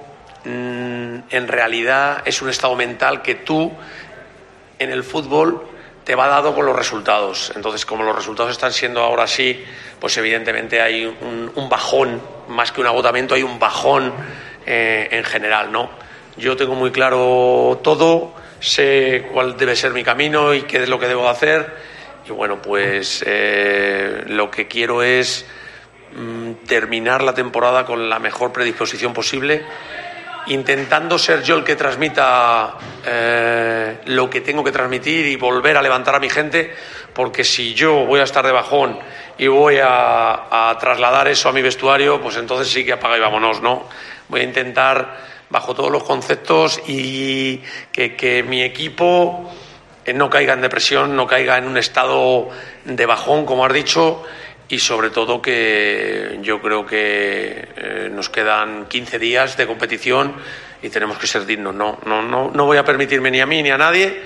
en realidad es un estado mental que tú en el fútbol te va dado con los resultados. Entonces, como los resultados están siendo ahora sí, pues evidentemente hay un bajón, más que un agotamiento, hay un bajón en general, ¿no? Yo tengo muy claro todo, sé cuál debe ser mi camino y qué es lo que debo hacer, y bueno, pues lo que quiero es terminar la temporada con la mejor predisposición posible, intentando ser yo el que transmita lo que tengo que transmitir y volver a levantar a mi gente, porque si yo voy a estar de bajón y voy a trasladar eso a mi vestuario, pues entonces sí que apaga y vámonos, ¿no? Voy a intentar, bajo todos los conceptos, y que mi equipo no caiga en depresión, no caiga en un estado de bajón, como has dicho, y sobre todo que yo creo que nos quedan 15 días de competición y tenemos que ser dignos. No voy a permitirme ni a mí ni a nadie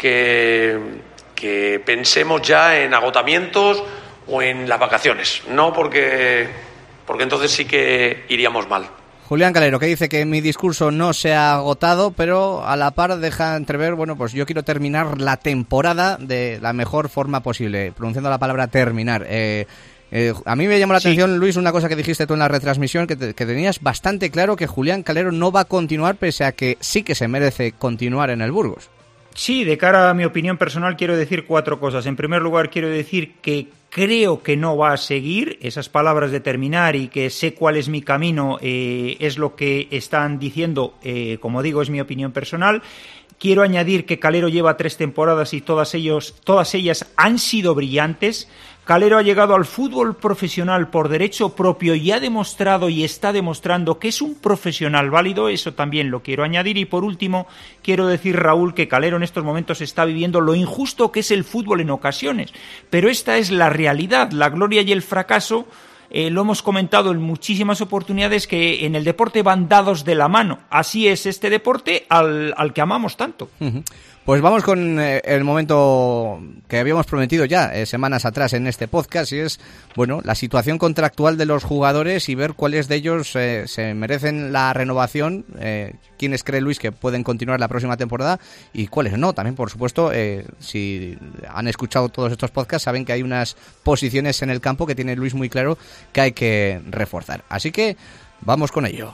que pensemos ya en agotamientos o en las vacaciones. No, porque entonces sí que iríamos mal. Julián Calero, que dice que mi discurso no se ha agotado, pero a la par deja entrever, bueno, pues yo quiero terminar la temporada de la mejor forma posible, pronunciando la palabra terminar. A mí me llamó la atención, Luis, una cosa que dijiste tú en la retransmisión, que tenías bastante claro que Julián Calero no va a continuar, pese a que sí que se merece continuar en el Burgos. Sí, de cara a mi opinión personal quiero decir 4 cosas. En primer lugar, quiero decir que creo que no va a seguir. Esas palabras de terminar y que sé cuál es mi camino es lo que están diciendo, como digo, es mi opinión personal. Quiero añadir que Calero lleva 3 temporadas y todas ellas han sido brillantes. Calero ha llegado al fútbol profesional por derecho propio y ha demostrado y está demostrando que es un profesional válido, eso también lo quiero añadir. Y por último, quiero decir, Raúl, que Calero en estos momentos está viviendo lo injusto que es el fútbol en ocasiones, pero esta es la realidad, la gloria y el fracaso. Lo hemos comentado en muchísimas oportunidades, que en el deporte van dados de la mano. Así es este deporte al que amamos tanto. Pues vamos con el momento que habíamos prometido ya semanas atrás en este podcast, y es, bueno, la situación contractual de los jugadores y ver cuáles de ellos se merecen la renovación, quiénes cree Luis que pueden continuar la próxima temporada y cuáles no. También, por supuesto, si han escuchado todos estos podcasts, saben que hay unas posiciones en el campo que tiene Luis muy claro que hay que reforzar. Así que vamos con ello.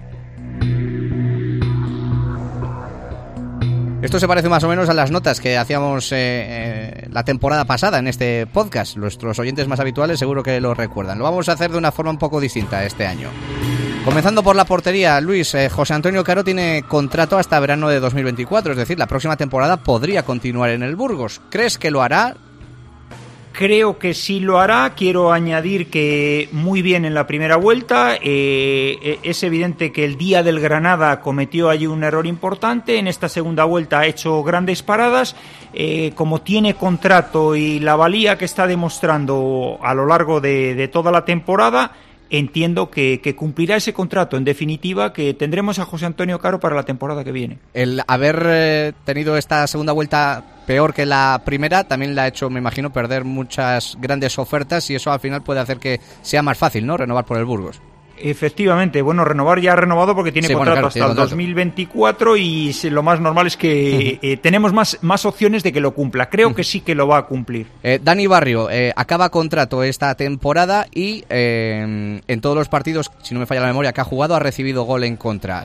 Esto se parece más o menos a las notas que hacíamos la temporada pasada en este podcast. Nuestros oyentes más habituales seguro que lo recuerdan. Lo vamos a hacer de una forma un poco distinta este año. Comenzando por la portería, Luis, José Antonio Caro tiene contrato hasta verano de 2024, es decir, la próxima temporada podría continuar en el Burgos. ¿Crees que lo hará? Creo que sí lo hará. Quiero añadir que muy bien en la primera vuelta. Es evidente que el día del Granada cometió allí un error importante. En esta segunda vuelta ha hecho grandes paradas. Como tiene contrato y la valía que está demostrando a lo largo de toda la temporada, entiendo que cumplirá ese contrato. En definitiva, que tendremos a José Antonio Caro para la temporada que viene. El haber tenido esta segunda vuelta peor que la primera también le ha hecho, me imagino, perder muchas grandes ofertas, y eso al final puede hacer que sea más fácil, ¿no?, renovar por el Burgos. Efectivamente, bueno, renovar ya ha renovado porque tiene contrato hasta el 2024 y lo más normal es que tenemos más opciones de que lo cumpla. Creo que sí que lo va a cumplir. Dani Barrio acaba contrato esta temporada y en todos los partidos, si no me falla la memoria, que ha jugado ha recibido gol en contra.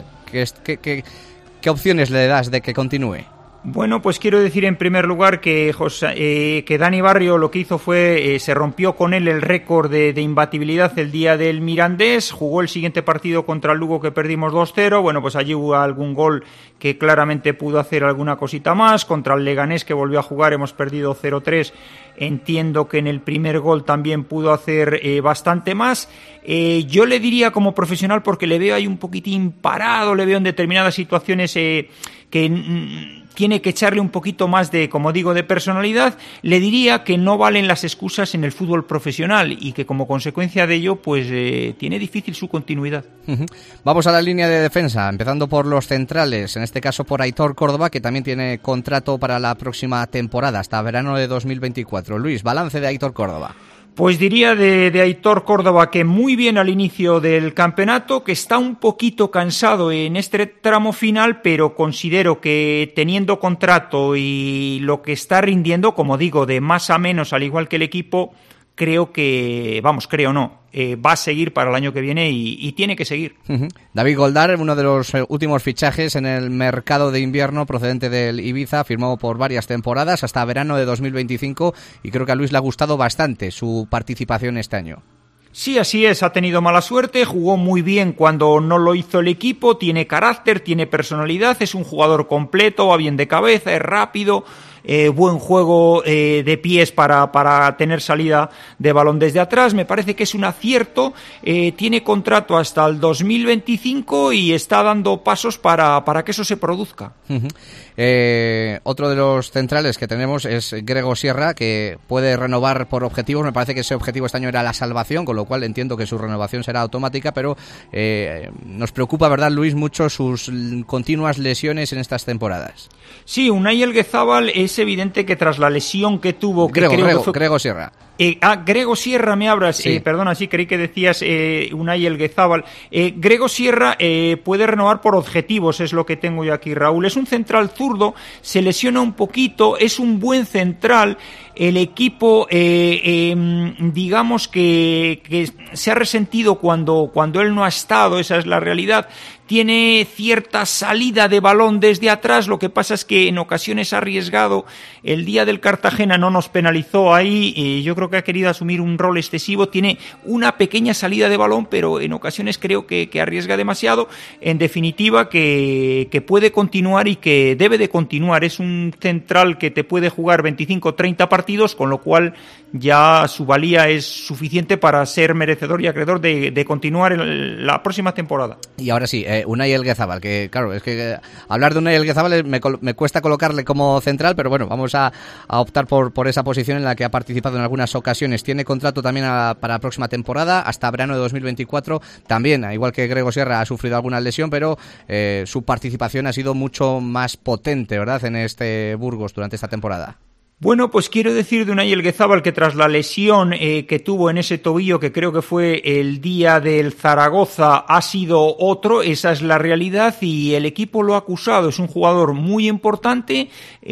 ¿Qué opciones le das de que continúe? Bueno, pues quiero decir en primer lugar que Dani Barrio lo que hizo fue, se rompió con él el récord de imbatibilidad el día del Mirandés, jugó el siguiente partido contra el Lugo que perdimos 2-0, bueno, pues allí hubo algún gol que claramente pudo hacer alguna cosita más, contra el Leganés que volvió a jugar hemos perdido 0-3, entiendo que en el primer gol también pudo hacer bastante más. Yo le diría como profesional, porque le veo ahí un poquitín parado, le veo en determinadas situaciones que tiene que echarle un poquito más de, como digo, de personalidad. Le diría que no valen las excusas en el fútbol profesional y que como consecuencia de ello, pues tiene difícil su continuidad. Vamos a la línea de defensa, empezando por los centrales, en este caso por Aitor Córdoba, que también tiene contrato para la próxima temporada, hasta verano de 2024. Luis, balance de Aitor Córdoba. Pues diría de Aitor Córdoba que muy bien al inicio del campeonato, que está un poquito cansado en este tramo final, pero considero que teniendo contrato y lo que está rindiendo, como digo, de más a menos, al igual que el equipo, creo que, va a seguir para el año que viene y tiene que seguir. David Goldar, uno de los últimos fichajes en el mercado de invierno procedente del Ibiza, firmó por varias temporadas hasta verano de 2025 y creo que a Luis le ha gustado bastante su participación este año. Sí, así es, ha tenido mala suerte, jugó muy bien cuando no lo hizo el equipo, tiene carácter, tiene personalidad, es un jugador completo, va bien de cabeza, es rápido, buen juego de pies para tener salida de balón desde atrás. Me parece que es un acierto, tiene contrato hasta el 2025 y está dando pasos para que eso se produzca. Otro de los centrales que tenemos es Grego Sierra, que puede renovar por objetivos. Me parece que ese objetivo este año era la salvación, con lo cual entiendo que su renovación será automática, pero nos preocupa, ¿verdad, Luis, mucho sus continuas lesiones en estas temporadas? Sí, Unai Elguezábal es evidente que tras la lesión que tuvo... Grego Sierra. Grego Sierra, me hablas, sí. Perdona, sí, creí que decías Unai Elguezábal. Grego Sierra puede renovar por objetivos, es lo que tengo yo aquí, Raúl. Es un central zurdo, se lesiona un poquito, es un buen central. El equipo, digamos que se ha resentido cuando él no ha estado, esa es la realidad. Tiene cierta salida de balón desde atrás, lo que pasa es que en ocasiones ha arriesgado. El día del Cartagena no nos penalizó ahí, y yo creo creo que ha querido asumir un rol excesivo, tiene una pequeña salida de balón, pero en ocasiones creo que arriesga demasiado. En definitiva, que puede continuar y que debe de continuar. Es un central que te puede jugar 25-30 partidos, con lo cual ya su valía es suficiente para ser merecedor y acreedor de continuar en la próxima temporada. Y ahora sí, Unai Elguezabal, que claro, es que hablar de Unai Elguezabal me cuesta colocarle como central, pero bueno, vamos a optar por esa posición en la que ha participado en algunas ocasiones. Tiene contrato también para la próxima temporada, hasta verano de 2024. También, igual que Grego Sierra, ha sufrido alguna lesión, pero su participación ha sido mucho más potente, ¿verdad?, en este Burgos durante esta temporada. Bueno, pues quiero decir de Unai Elguezabal que tras la lesión que tuvo en ese tobillo, que creo que fue el día del Zaragoza, ha sido otro, esa es la realidad, y el equipo lo ha acusado. Es un jugador muy importante.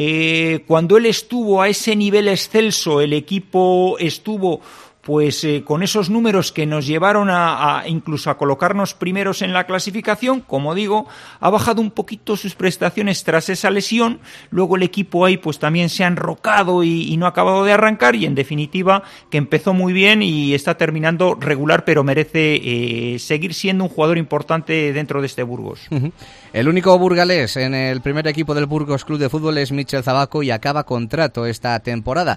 Cuando él estuvo a ese nivel excelso, el equipo estuvo pues con esos números que nos llevaron a incluso a colocarnos primeros en la clasificación. Como digo, ha bajado un poquito sus prestaciones tras esa lesión. Luego el equipo ahí pues también se ha enrocado y no ha acabado de arrancar, y en definitiva que empezó muy bien y está terminando regular, pero merece seguir siendo un jugador importante dentro de este Burgos. El único burgalés en el primer equipo del Burgos Club de Fútbol es Michel Zabaco, y acaba contrato esta temporada.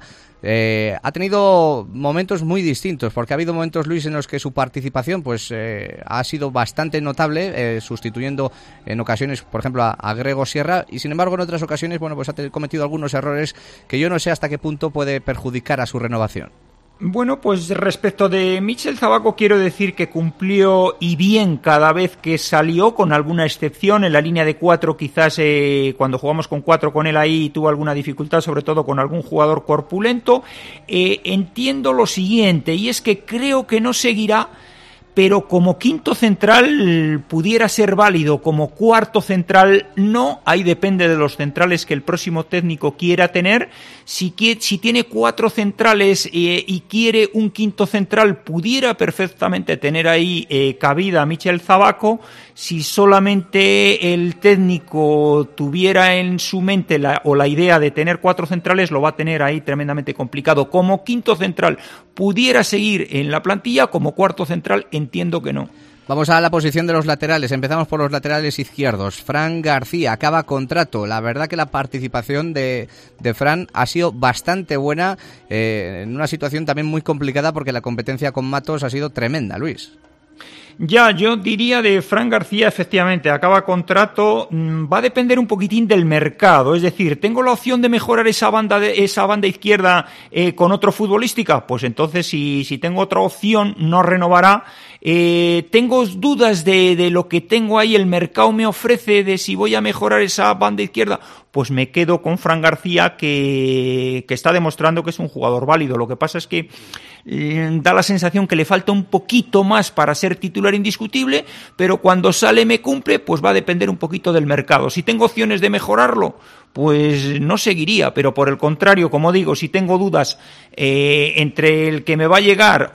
Ha tenido momentos muy distintos, porque ha habido momentos, Luis, en los que su participación pues ha sido bastante notable, sustituyendo en ocasiones, por ejemplo, a Grego Sierra, y sin embargo en otras ocasiones pues ha cometido algunos errores que yo no sé hasta qué punto puede perjudicar a su renovación. Bueno, pues respecto de Michel Zabaco quiero decir que cumplió y bien cada vez que salió, con alguna excepción. En la línea de 4 quizás cuando jugamos con 4 con él ahí tuvo alguna dificultad, sobre todo con algún jugador corpulento. Entiendo lo siguiente, y es que creo que no seguirá, pero como quinto central pudiera ser válido, como cuarto central no. Ahí depende de los centrales que el próximo técnico quiera tener. Si tiene 4 centrales y quiere un quinto central, pudiera perfectamente tener ahí cabida a Michel Zabaco. Si solamente el técnico tuviera en su mente la idea de tener 4 centrales, lo va a tener ahí tremendamente complicado. Como quinto central pudiera seguir en la plantilla, como cuarto central entiendo que no. Vamos a la posición de los laterales. Empezamos por los laterales izquierdos. Fran García acaba contrato. La verdad que la participación de Fran ha sido bastante buena, en una situación también muy complicada, porque la competencia con Matos ha sido tremenda, Luis. Ya, yo diría de Fran García, efectivamente, acaba contrato. Va a depender un poquitín del mercado. Es decir, ¿tengo la opción de mejorar esa banda izquierda con otro futbolística? Pues entonces, si tengo otra opción, no renovará. Tengo dudas de lo que tengo ahí, el mercado me ofrece, de si voy a mejorar esa banda izquierda, pues me quedo con Fran García, que está demostrando que es un jugador válido. Lo que pasa es que da la sensación que le falta un poquito más para ser titular indiscutible, pero cuando sale me cumple. Pues va a depender un poquito del mercado. Si tengo opciones de mejorarlo, pues no seguiría, pero por el contrario, como digo, si tengo dudas entre el que me va a llegar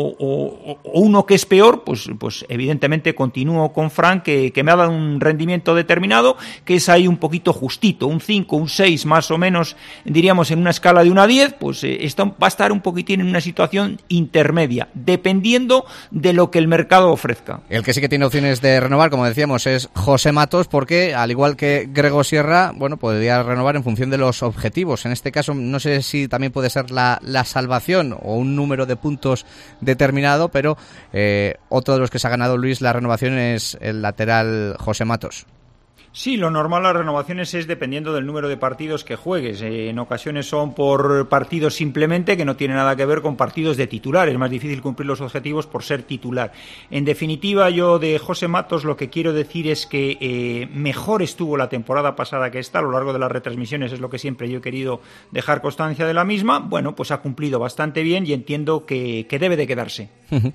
o uno que es peor, pues evidentemente continúo con Fran, que me ha dado un rendimiento determinado, que es ahí un poquito justito, un 5, un 6 más o menos, diríamos en una escala de 1 a 10, pues va a estar un poquitín en una situación intermedia, dependiendo de lo que el mercado ofrezca. El que sí que tiene opciones de renovar, como decíamos, es José Matos, porque al igual que Grego Sierra, bueno, podría renovar en función de los objetivos. En este caso no sé si también puede ser la salvación o un número de puntos determinado, pero otro de los que se ha ganado, Luis, la renovación es el lateral José Matos. Sí, lo normal las renovaciones es dependiendo del número de partidos que juegues. En ocasiones son por partidos simplemente, que no tiene nada que ver con partidos de titular. Es más difícil cumplir los objetivos por ser titular. En definitiva, yo de José Matos lo que quiero decir es que mejor estuvo la temporada pasada que esta. A lo largo de las retransmisiones es lo que siempre yo he querido dejar constancia de la misma. Bueno, pues ha cumplido bastante bien y entiendo que debe de quedarse.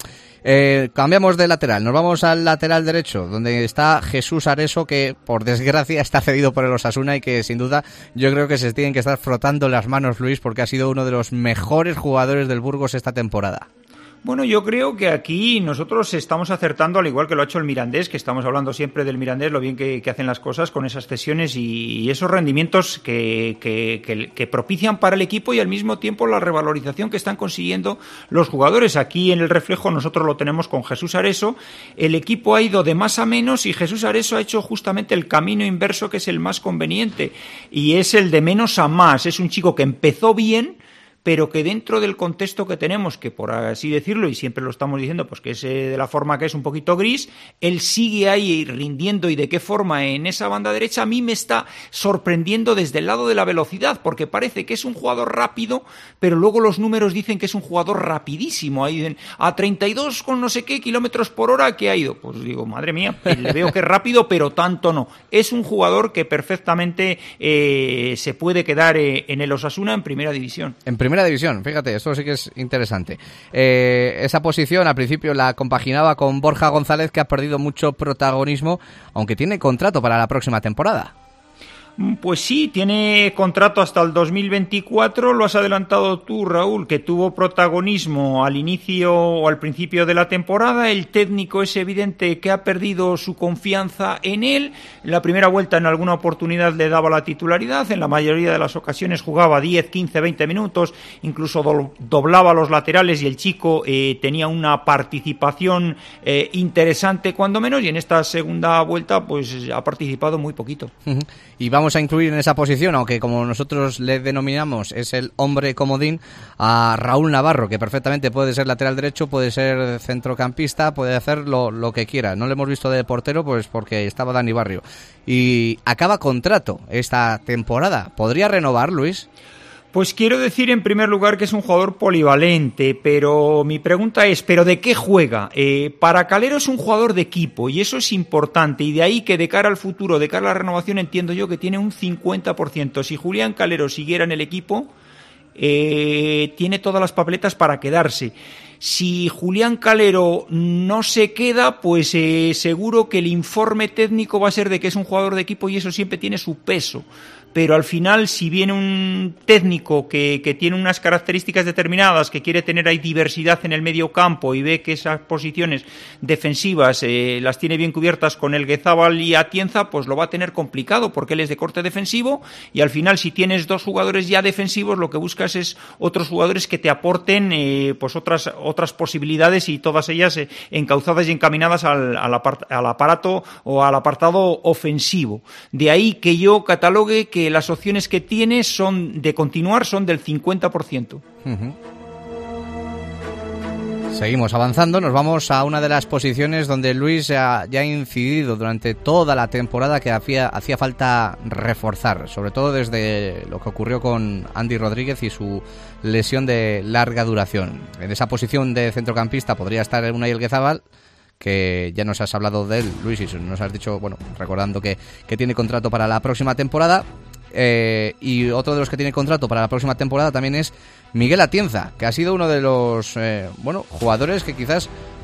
Cambiamos de lateral, nos vamos al lateral derecho, donde está Jesús Areso, que por desgracia está cedido por el Osasuna, y que sin duda yo creo que se tienen que estar frotando las manos, Luis, porque ha sido uno de los mejores jugadores del Burgos esta temporada. Bueno, yo creo que aquí nosotros estamos acertando, al igual que lo ha hecho el Mirandés, que estamos hablando siempre del Mirandés, lo bien que hacen las cosas con esas cesiones y esos rendimientos que propician para el equipo y al mismo tiempo la revalorización que están consiguiendo los jugadores. Aquí en el reflejo nosotros lo tenemos con Jesús Areso. El equipo ha ido de más a menos y Jesús Areso ha hecho justamente el camino inverso, que es el más conveniente, y es el de menos a más. Es un chico que empezó bien, pero que dentro del contexto que tenemos, que por así decirlo, y siempre lo estamos diciendo, pues que es de la forma que es un poquito gris, él sigue ahí rindiendo, y de qué forma en esa banda derecha. A mí me está sorprendiendo desde el lado de la velocidad, porque parece que es un jugador rápido, pero luego los números dicen que es un jugador rapidísimo. Ahí dicen, a 32 con no sé qué kilómetros por hora que ha ido. Pues digo, madre mía, le veo que es rápido, pero tanto no. Es un jugador que perfectamente se puede quedar en el Osasuna en primera división. En primera división, fíjate, esto sí que es interesante. Esa posición al principio la compaginaba con Borja González, que ha perdido mucho protagonismo, aunque tiene contrato para la próxima temporada. Pues sí, tiene contrato hasta el 2024, lo has adelantado tú, Raúl, que tuvo protagonismo al inicio o al principio de la temporada. El técnico es evidente que ha perdido su confianza en él. En la primera vuelta en alguna oportunidad le daba la titularidad, en la mayoría de las ocasiones jugaba 10, 15, 20 minutos, incluso doblaba los laterales y el chico tenía una participación interesante cuando menos, y en esta segunda vuelta pues ha participado muy poquito. Y vamos a incluir en esa posición, aunque como nosotros le denominamos es el hombre comodín, a Raúl Navarro, que perfectamente puede ser lateral derecho, puede ser centrocampista, puede hacer lo que quiera. No le hemos visto de portero pues porque estaba Dani Barrio. Y acaba contrato esta temporada. ¿Podría renovar, Luis? Pues quiero decir en primer lugar que es un jugador polivalente, pero mi pregunta es, ¿pero de qué juega? Para Calero es un jugador de equipo y eso es importante, y de ahí que de cara al futuro, de cara a la renovación, entiendo yo que tiene un 50%. Si Julián Calero siguiera en el equipo, tiene todas las papeletas para quedarse. Si Julián Calero no se queda, pues seguro que el informe técnico va a ser de que es un jugador de equipo y eso siempre tiene su peso. Pero al final, si viene un técnico que tiene unas características determinadas, que quiere tener ahí diversidad en el medio campo y ve que esas posiciones defensivas las tiene bien cubiertas con Elguezábal y Atienza, pues lo va a tener complicado porque él es de corte defensivo, y al final, si tienes dos jugadores ya defensivos, lo que buscas es otros jugadores que te aporten pues otras posibilidades, y todas ellas encauzadas y encaminadas al aparato o al apartado ofensivo. De ahí que yo catalogue que las opciones que tiene son de continuar son del 50%. Seguimos avanzando, nos vamos a una de las posiciones donde Luis ya ha incidido durante toda la temporada que hacía falta reforzar, sobre todo desde lo que ocurrió con Andy Rodríguez y su lesión de larga duración. En esa posición de centrocampista podría estar Unai Elguezábal, que ya nos has hablado de él, Luis, y nos has dicho, bueno, recordando que tiene contrato para la próxima temporada. Y otro de los que tiene contrato para la próxima temporada también es Miguel Atienza, que ha sido uno de los jugadores que quizás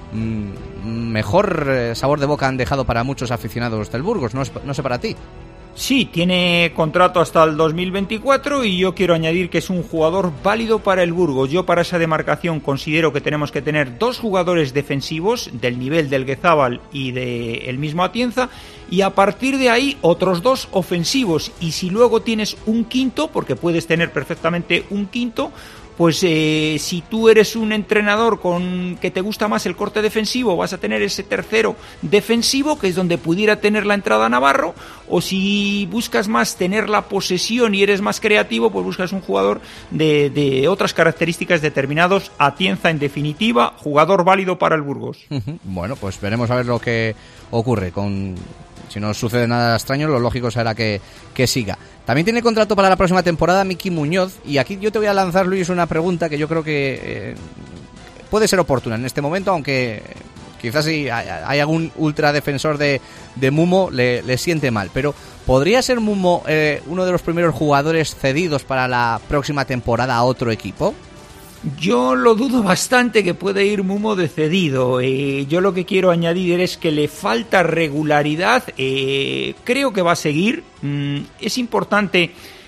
mejor sabor de boca han dejado para muchos aficionados del Burgos. No sé para ti. Sí, tiene contrato hasta el 2024 y yo quiero añadir que es un jugador válido para el Burgos. Yo para esa demarcación considero que tenemos que tener dos jugadores defensivos del nivel del Elguezábal y del mismo Atienza, y a partir de ahí otros dos ofensivos, y si luego tienes un quinto, porque puedes tener perfectamente un quinto, pues si tú eres un entrenador que te gusta más el corte defensivo, vas a tener ese tercero defensivo, que es donde pudiera tener la entrada Navarro, o si buscas más tener la posesión y eres más creativo, pues buscas un jugador de otras características determinados. Atienza, en definitiva, jugador válido para el Burgos. Bueno, pues veremos a ver lo que ocurre si no sucede nada extraño, lo lógico será que siga. También tiene contrato para la próxima temporada Miki Muñoz, y aquí yo te voy a lanzar, Luis, una pregunta que yo creo que puede ser oportuna en este momento, aunque quizás si hay algún ultradefensor de Mumo le siente mal, pero ¿podría ser Mumo uno de los primeros jugadores cedidos para la próxima temporada a otro equipo? Yo lo dudo bastante que pueda ir Mumo de cedido. Yo lo que quiero añadir es que le falta regularidad. Creo que va a seguir. Es importante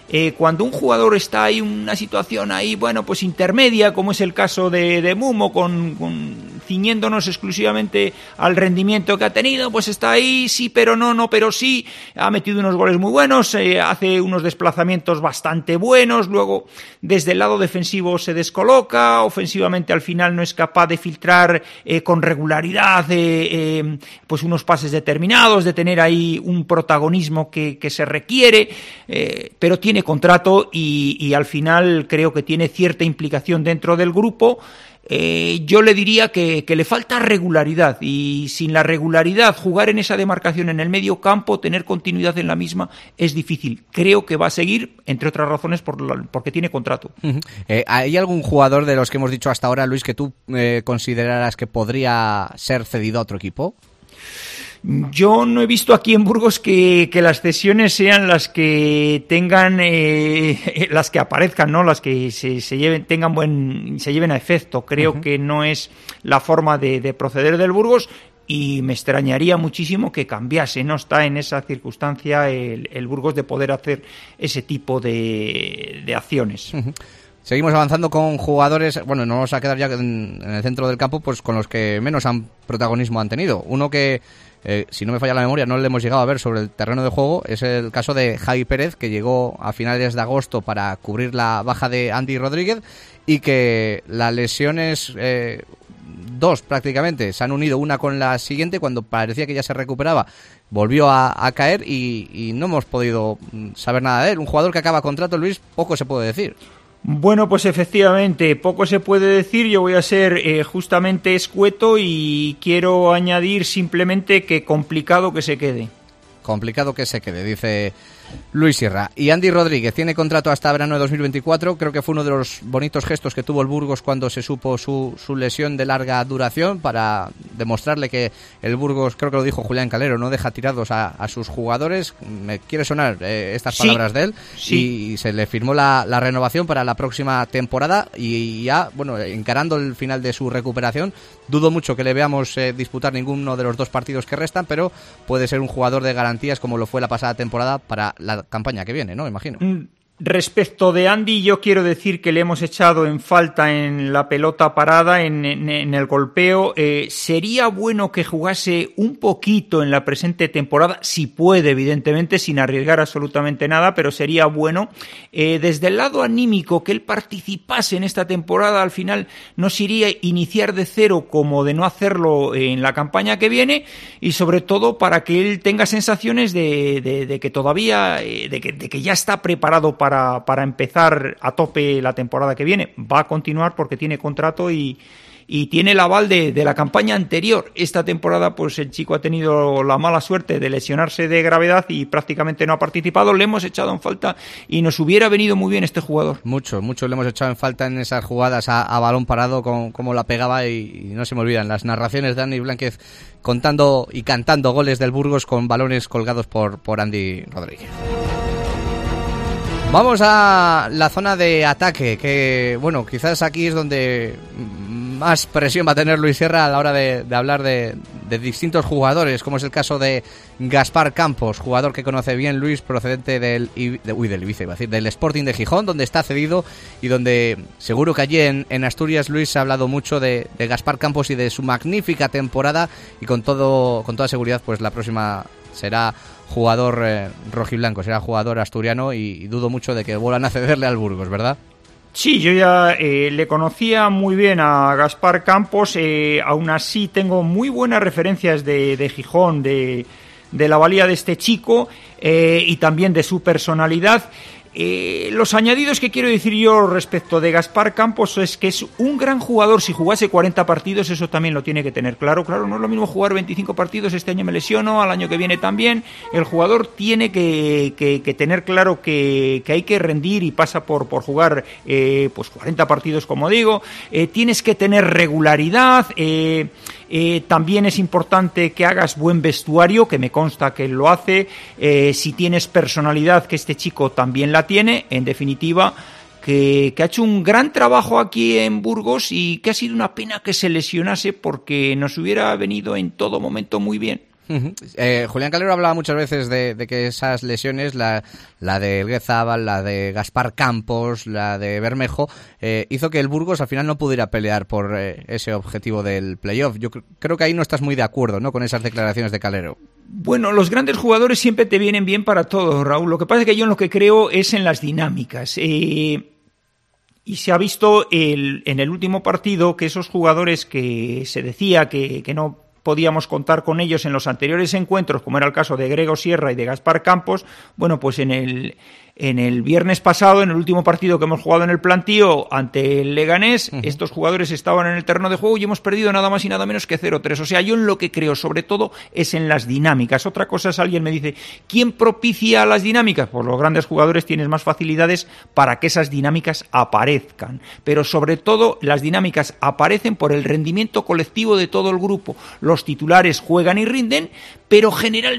cuando un jugador está ahí, una situación ahí, bueno, pues intermedia, como es el caso de Mumo, ciñéndonos exclusivamente al rendimiento que ha tenido, pues está ahí, sí pero no, no pero sí, ha metido unos goles muy buenos, hace unos desplazamientos bastante buenos, luego desde el lado defensivo se descoloca, ofensivamente al final no es capaz de filtrar con regularidad pues unos pases determinados, de tener ahí un protagonismo que se requiere, pero tiene contrato y al final creo que tiene cierta implicación dentro del grupo. Yo le diría que le falta regularidad, y sin la regularidad, jugar en esa demarcación en el medio campo, tener continuidad en la misma, es difícil. Creo que va a seguir, entre otras razones, porque tiene contrato. Uh-huh. ¿Hay algún jugador de los que hemos dicho hasta ahora, Luis, que tú consideraras que podría ser cedido a otro equipo? Yo no he visto aquí en Burgos que las cesiones sean las que tengan, las que aparezcan, ¿no? Las que se lleven a efecto. Creo que no es la forma de proceder del Burgos, y me extrañaría muchísimo que cambiase. No está en esa circunstancia el Burgos de poder hacer ese tipo de acciones. Uh-huh. Seguimos avanzando con jugadores, bueno, no vamos a quedar ya en el centro del campo, pues con los que menos protagonismo han tenido. Uno que, si no me falla la memoria, no le hemos llegado a ver sobre el terreno de juego, es el caso de Javi Pérez, que llegó a finales de agosto para cubrir la baja de Andy Rodríguez, y que las lesiones, dos prácticamente, se han unido una con la siguiente. Cuando parecía que ya se recuperaba, volvió a caer y no hemos podido saber nada de él. Un jugador que acaba contrato, Luis, poco se puede decir. Bueno, pues efectivamente, poco se puede decir. Yo voy a ser justamente escueto y quiero añadir simplemente que complicado que se quede. Complicado que se quede, dice Luis Sierra. Y Andy Rodríguez tiene contrato hasta verano de 2024. Creo que fue uno de los bonitos gestos que tuvo el Burgos cuando se supo su lesión de larga duración, para demostrarle que el Burgos, creo que lo dijo Julián Calero, no deja tirados a sus jugadores. Me quiere sonar estas palabras de él. Sí. Y se le firmó la renovación para la próxima temporada, y ya, bueno, encarando el final de su recuperación, dudo mucho que le veamos disputar ninguno de los dos partidos que restan, pero puede ser un jugador de garantías, como lo fue la pasada temporada, para la campaña que viene, ¿no? Imagino. Respecto de Andy, yo quiero decir que le hemos echado en falta en la pelota parada, en el golpeo. Sería bueno que jugase un poquito en la presente temporada, si puede, evidentemente, sin arriesgar absolutamente nada, pero sería bueno. Desde el lado anímico, que él participase en esta temporada, al final nos iría iniciar de cero, como de no hacerlo en la campaña que viene, y sobre todo para que él tenga sensaciones de que todavía, de que ya está preparado para empezar a tope la temporada que viene. Va a continuar porque tiene contrato y tiene el aval de la campaña anterior. Esta temporada, pues el chico ha tenido la mala suerte de lesionarse de gravedad y prácticamente no ha participado. Le hemos echado en falta y nos hubiera venido muy bien este jugador. Mucho le hemos echado en falta en esas jugadas a balón parado, como la pegaba, y no se me olvidan las narraciones de Andy Blánquez contando y cantando goles del Burgos con balones colgados por Andy Rodríguez. Vamos a la zona de ataque, que bueno, quizás aquí es donde más presión va a tener Luis Sierra a la hora de hablar de distintos jugadores, como es el caso de Gaspar Campos, jugador que conoce bien Luis, procedente del Ibiza, iba a decir, del Sporting de Gijón, donde está cedido, y donde seguro que allí en Asturias, Luis, se ha hablado mucho de Gaspar Campos y de su magnífica temporada, y con toda seguridad, pues la próxima será jugador rojiblanco, será jugador asturiano, y dudo mucho de que vuelvan a cederle al Burgos, ¿verdad? Sí, yo ya le conocía muy bien a Gaspar Campos, aún así tengo muy buenas referencias de Gijón, de la valía de este chico, y también de su personalidad. Los añadidos que quiero decir yo respecto de Gaspar Campos es que es un gran jugador. Si jugase 40 partidos, eso también lo tiene que tener claro. Claro, no es lo mismo jugar 25 partidos, este año me lesiono, al año que viene también. El jugador tiene que tener claro que hay que rendir, y pasa por jugar pues 40 partidos, como digo. Tienes que tener regularidad. También es importante que hagas buen vestuario, que me consta que él lo hace. Si tienes personalidad, que este chico también la tiene. En definitiva, que ha hecho un gran trabajo aquí en Burgos, y que ha sido una pena que se lesionase, porque nos hubiera venido en todo momento muy bien. Julián Calero hablaba muchas veces de que esas lesiones, la de Elguezábal, la de Gaspar Campos, la de Bermejo, hizo que el Burgos al final no pudiera pelear por ese objetivo del playoff. Yo creo que ahí no estás muy de acuerdo, ¿no?, con esas declaraciones de Calero. Bueno, los grandes jugadores siempre te vienen bien para todo, Raúl. Lo que pasa es que yo en lo que creo es en las dinámicas. Y se ha visto en el último partido que esos jugadores que se decía que no podíamos contar con ellos en los anteriores encuentros, como era el caso de Grego Sierra y de Gaspar Campos, bueno, pues en el viernes pasado, en el último partido que hemos jugado en el plantío ante el Leganés, estos jugadores estaban en el terreno de juego y hemos perdido nada más y nada menos que 0-3. O sea, yo en lo que creo sobre todo es en las dinámicas. Otra cosa es, alguien me dice, ¿quién propicia las dinámicas? Pues los grandes jugadores tienen más facilidades para que esas dinámicas aparezcan. Pero sobre todo las dinámicas aparecen por el rendimiento colectivo de todo el grupo. Los titulares juegan y rinden, pero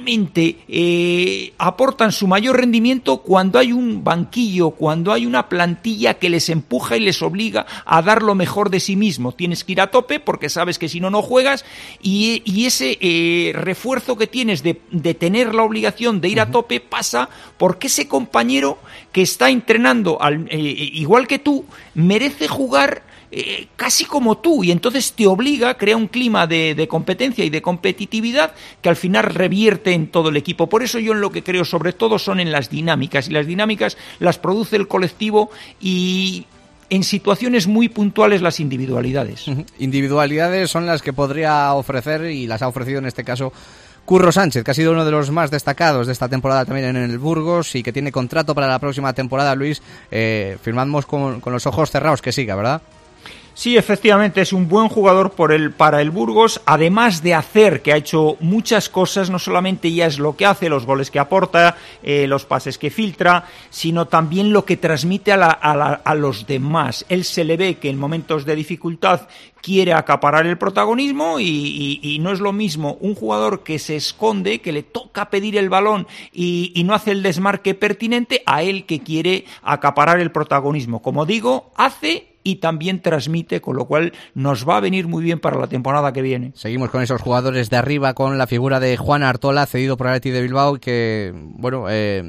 generalmente aportan su mayor rendimiento cuando hay un banquillo, cuando hay una plantilla que les empuja y les obliga a dar lo mejor de sí mismo. Tienes que ir a tope porque sabes que si no, no juegas, y ese refuerzo que tienes de tener la obligación de ir a tope pasa porque ese compañero que está entrenando igual que tú merece jugar casi como tú, y entonces te obliga, crea un clima de competencia y de competitividad que al final revierte en todo el equipo. Por eso yo en lo que creo sobre todo son en las dinámicas, y las dinámicas las produce el colectivo, y en situaciones muy puntuales las individualidades. Individualidades son las que podría ofrecer, y las ha ofrecido en este caso Curro Sánchez, que ha sido uno de los más destacados de esta temporada también en el Burgos, y que tiene contrato para la próxima temporada. Luis, firmamos con los ojos cerrados que siga, ¿verdad? Sí, efectivamente, es un buen jugador para el Burgos, además de hacer, que ha hecho muchas cosas, no solamente ya es lo que hace, los goles que aporta, los pases que filtra, sino también lo que transmite a los demás. Él se le ve que en momentos de dificultad quiere acaparar el protagonismo, y no es lo mismo un jugador que se esconde, que le toca pedir el balón y no hace el desmarque pertinente, a él que quiere acaparar el protagonismo. Como digo, hace y también transmite, con lo cual nos va a venir muy bien para la temporada que viene. Seguimos con esos jugadores de arriba, con la figura de Juan Artola, cedido por el Athletic de Bilbao, que, bueno,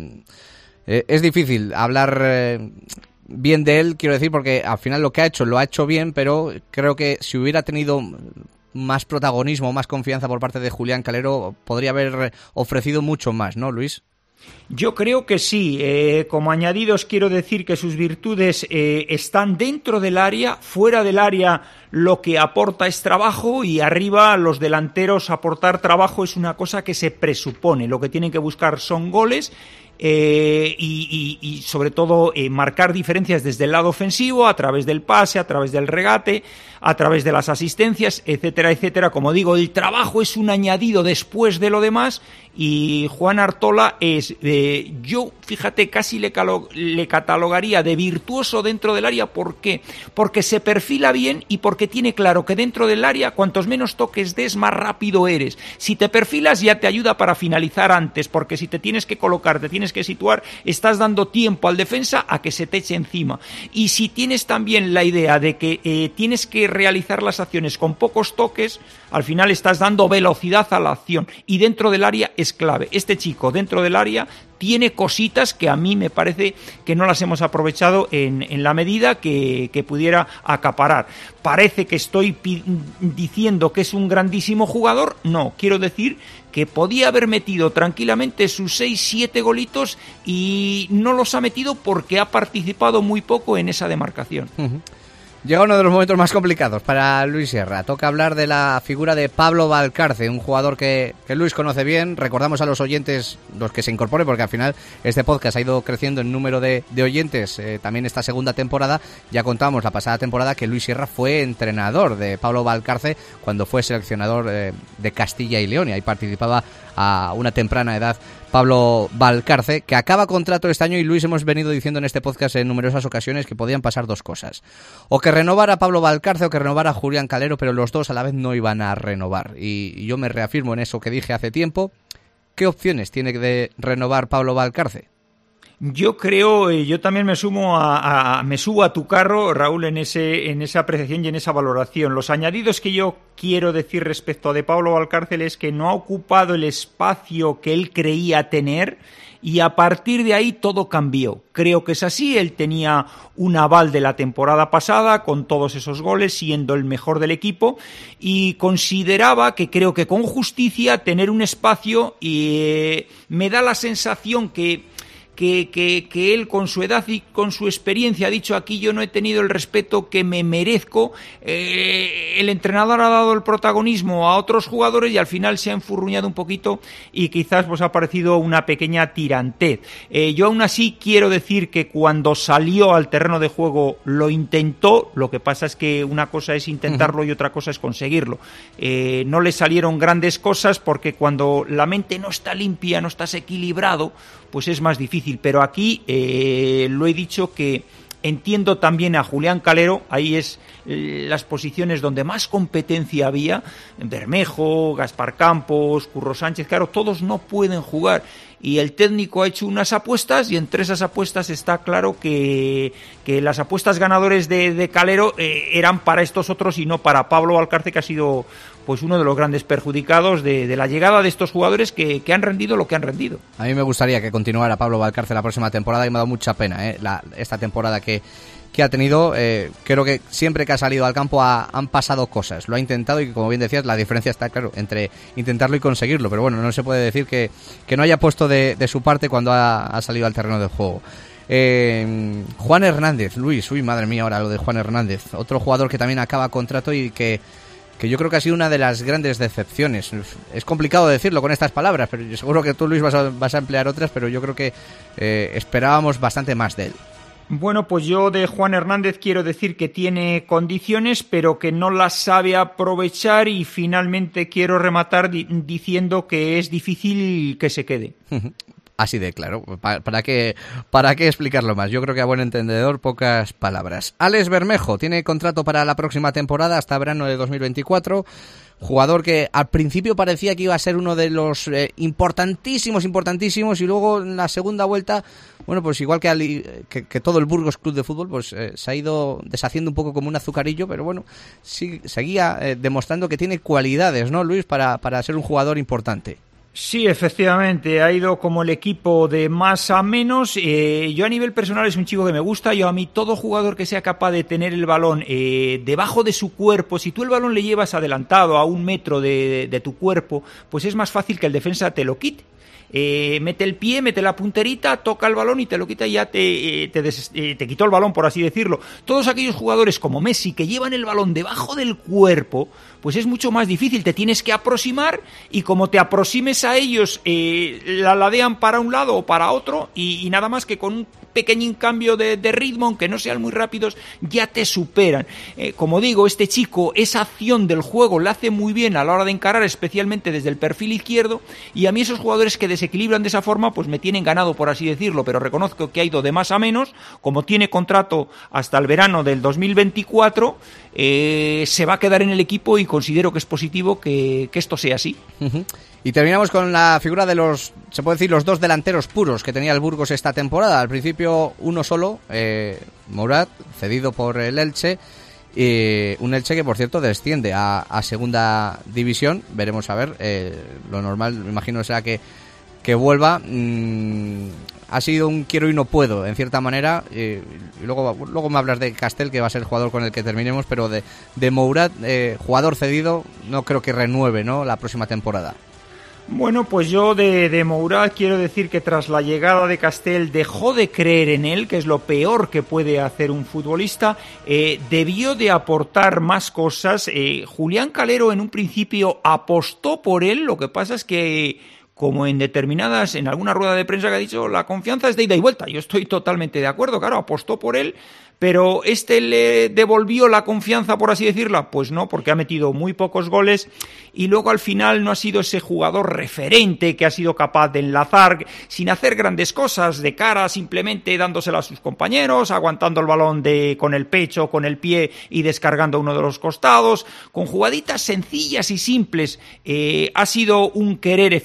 es difícil hablar bien de él, quiero decir, porque al final lo que ha hecho, lo ha hecho bien, pero creo que si hubiera tenido más protagonismo, más confianza por parte de Julián Calero, podría haber ofrecido mucho más, ¿no, Luis? Yo creo que sí. Como añadidos quiero decir que sus virtudes están dentro del área, fuera del área lo que aporta es trabajo, y arriba los delanteros aportar trabajo es una cosa que se presupone. Lo que tienen que buscar son goles. Y sobre todo marcar diferencias desde el lado ofensivo, a través del pase, a través del regate, a través de las asistencias, etcétera, etcétera. Como digo, el trabajo es un añadido después de lo demás, y Juan Artola es, yo, fíjate, casi le catalogaría de virtuoso dentro del área. ¿Por qué? Porque se perfila bien y porque tiene claro que dentro del área, cuantos menos toques des, más rápido eres. Si te perfilas ya te ayuda para finalizar antes, porque si te tienes que colocar, te tienes que situar, estás dando tiempo al defensa a que se te eche encima. Y si tienes también la idea de que tienes que realizar las acciones con pocos toques, al final estás dando velocidad a la acción, y dentro del área es clave. Este chico dentro del área tiene cositas que a mí me parece que no las hemos aprovechado en la medida que pudiera acaparar. Parece que estoy diciendo que es un grandísimo jugador. No, quiero decir que podía haber metido tranquilamente sus 6-7 golitos, y no los ha metido porque ha participado muy poco en esa demarcación. Llega uno de los momentos más complicados para Luis Sierra. Toca hablar de la figura de Pablo Valcarce, un jugador que Luis conoce bien. Recordamos a los oyentes, los que se incorporen, porque al final este podcast ha ido creciendo en número de oyentes también esta segunda temporada. Ya contamos la pasada temporada que Luis Sierra fue entrenador de Pablo Valcarce cuando fue seleccionador de Castilla y León, y ahí participaba a una temprana edad Pablo Valcarce, que acaba contrato este año, y Luis, hemos venido diciendo en este podcast en numerosas ocasiones que podían pasar dos cosas: o que renovara Pablo Valcarce o que renovara Julián Calero, pero los dos a la vez no iban a renovar, y yo me reafirmo en eso que dije hace tiempo. ¿Qué opciones tiene de renovar Pablo Valcarce? Yo creo, yo también me subo a tu carro, Raúl, en esa apreciación y en esa valoración. Los añadidos que yo quiero decir respecto a de Pablo Valcárcel es que no ha ocupado el espacio que él creía tener y a partir de ahí todo cambió. Creo que es así, él tenía un aval de la temporada pasada con todos esos goles, siendo el mejor del equipo, y consideraba que creo que con justicia tener un espacio, y me da la sensación que él con su edad y con su experiencia ha dicho: aquí yo no he tenido el respeto que me merezco, el entrenador ha dado el protagonismo a otros jugadores y al final se ha enfurruñado un poquito y quizás pues ha parecido una pequeña tirantez. Yo aún así quiero decir que cuando salió al terreno de juego lo intentó, lo que pasa es que una cosa es intentarlo y otra cosa es conseguirlo. No le salieron grandes cosas porque cuando la mente no está limpia, no estás equilibrado, pues es más difícil, pero aquí lo he dicho que entiendo también a Julián Calero, ahí es las posiciones donde más competencia había, Bermejo, Gaspar Campos, Curro Sánchez, claro, todos no pueden jugar y el técnico ha hecho unas apuestas y entre esas apuestas está claro que las apuestas ganadores de Calero eran para estos otros y no para Pablo Valcárcel, que ha sido pues uno de los grandes perjudicados de la llegada de estos jugadores que han rendido lo que han rendido. A mí me gustaría que continuara Pablo Valcárcel la próxima temporada y me ha dado mucha pena esta temporada que ha tenido. Creo que siempre que ha salido al campo han pasado cosas, lo ha intentado y como bien decías, la diferencia está claro entre intentarlo y conseguirlo, pero bueno, no se puede decir que no haya puesto de su parte cuando ha salido al terreno de juego. Juan Hernández, Luis, madre mía ahora lo de Juan Hernández, otro jugador que también acaba contrato y que yo creo que ha sido una de las grandes decepciones. Es complicado decirlo con estas palabras, pero yo seguro que tú, Luis, vas a emplear otras, pero yo creo que esperábamos bastante más de él. Bueno, pues yo de Juan Hernández quiero decir que tiene condiciones, pero que no las sabe aprovechar y finalmente quiero rematar diciendo que es difícil que se quede. Así de claro, ¿para qué explicarlo más? Yo creo que a buen entendedor pocas palabras. Alex Bermejo tiene contrato para la próxima temporada hasta verano de 2024, jugador que al principio parecía que iba a ser uno de los importantísimos y luego en la segunda vuelta, bueno, pues igual que todo el Burgos Club de Fútbol, pues se ha ido deshaciendo un poco como un azucarillo, pero bueno, sí, seguía demostrando que tiene cualidades, ¿no, Luis, para ser un jugador importante? Sí, efectivamente, ha ido como el equipo de más a menos. Yo a nivel personal es un chico que me gusta. A mí todo jugador que sea capaz de tener el balón debajo de su cuerpo, si tú el balón le llevas adelantado a 1 metro de tu cuerpo, pues es más fácil que el defensa te lo quite. Mete el pie, mete la punterita, toca el balón y te lo quita y ya te quitó el balón, por así decirlo. Todos aquellos jugadores como Messi que llevan el balón debajo del cuerpo, pues es mucho más difícil, te tienes que aproximar y como te aproximes a ellos la ladean para un lado o para otro y nada más que con un pequeño cambio de ritmo, aunque no sean muy rápidos, ya te superan. Como digo, este chico, esa acción del juego la hace muy bien a la hora de encarar, especialmente desde el perfil izquierdo, y a mí esos jugadores que desequilibran de esa forma, pues me tienen ganado, por así decirlo, pero reconozco que ha ido de más a menos. Como tiene contrato hasta el verano del 2024, se va a quedar en el equipo y considero que es positivo que esto sea así. Uh-huh. Y terminamos con la figura de se puede decir, los dos delanteros puros que tenía el Burgos esta temporada. Al principio uno solo, Mourad, cedido por el Elche, un Elche que por cierto desciende a segunda división. Veremos a ver, lo normal me imagino será que vuelva. Ha sido un quiero y no puedo, en cierta manera, y luego me hablas de Castel, que va a ser el jugador con el que terminemos, pero de Mourad, jugador cedido, no creo que renueve, ¿no?, la próxima temporada. Bueno, pues yo de Mourad quiero decir que tras la llegada de Castel dejó de creer en él, que es lo peor que puede hacer un futbolista. Debió de aportar más cosas. Julián Calero en un principio apostó por él, lo que pasa es que, como en alguna rueda de prensa que ha dicho, la confianza es de ida y vuelta. Yo estoy totalmente de acuerdo, claro, apostó por él, pero ¿le devolvió la confianza, por así decirla? Pues no, porque ha metido muy pocos goles y luego al final no ha sido ese jugador referente que ha sido capaz de enlazar sin hacer grandes cosas de cara, simplemente dándosela a sus compañeros, aguantando el balón con el pecho, con el pie y descargando uno de los costados, con jugaditas sencillas y simples. Ha sido un querer efectivamente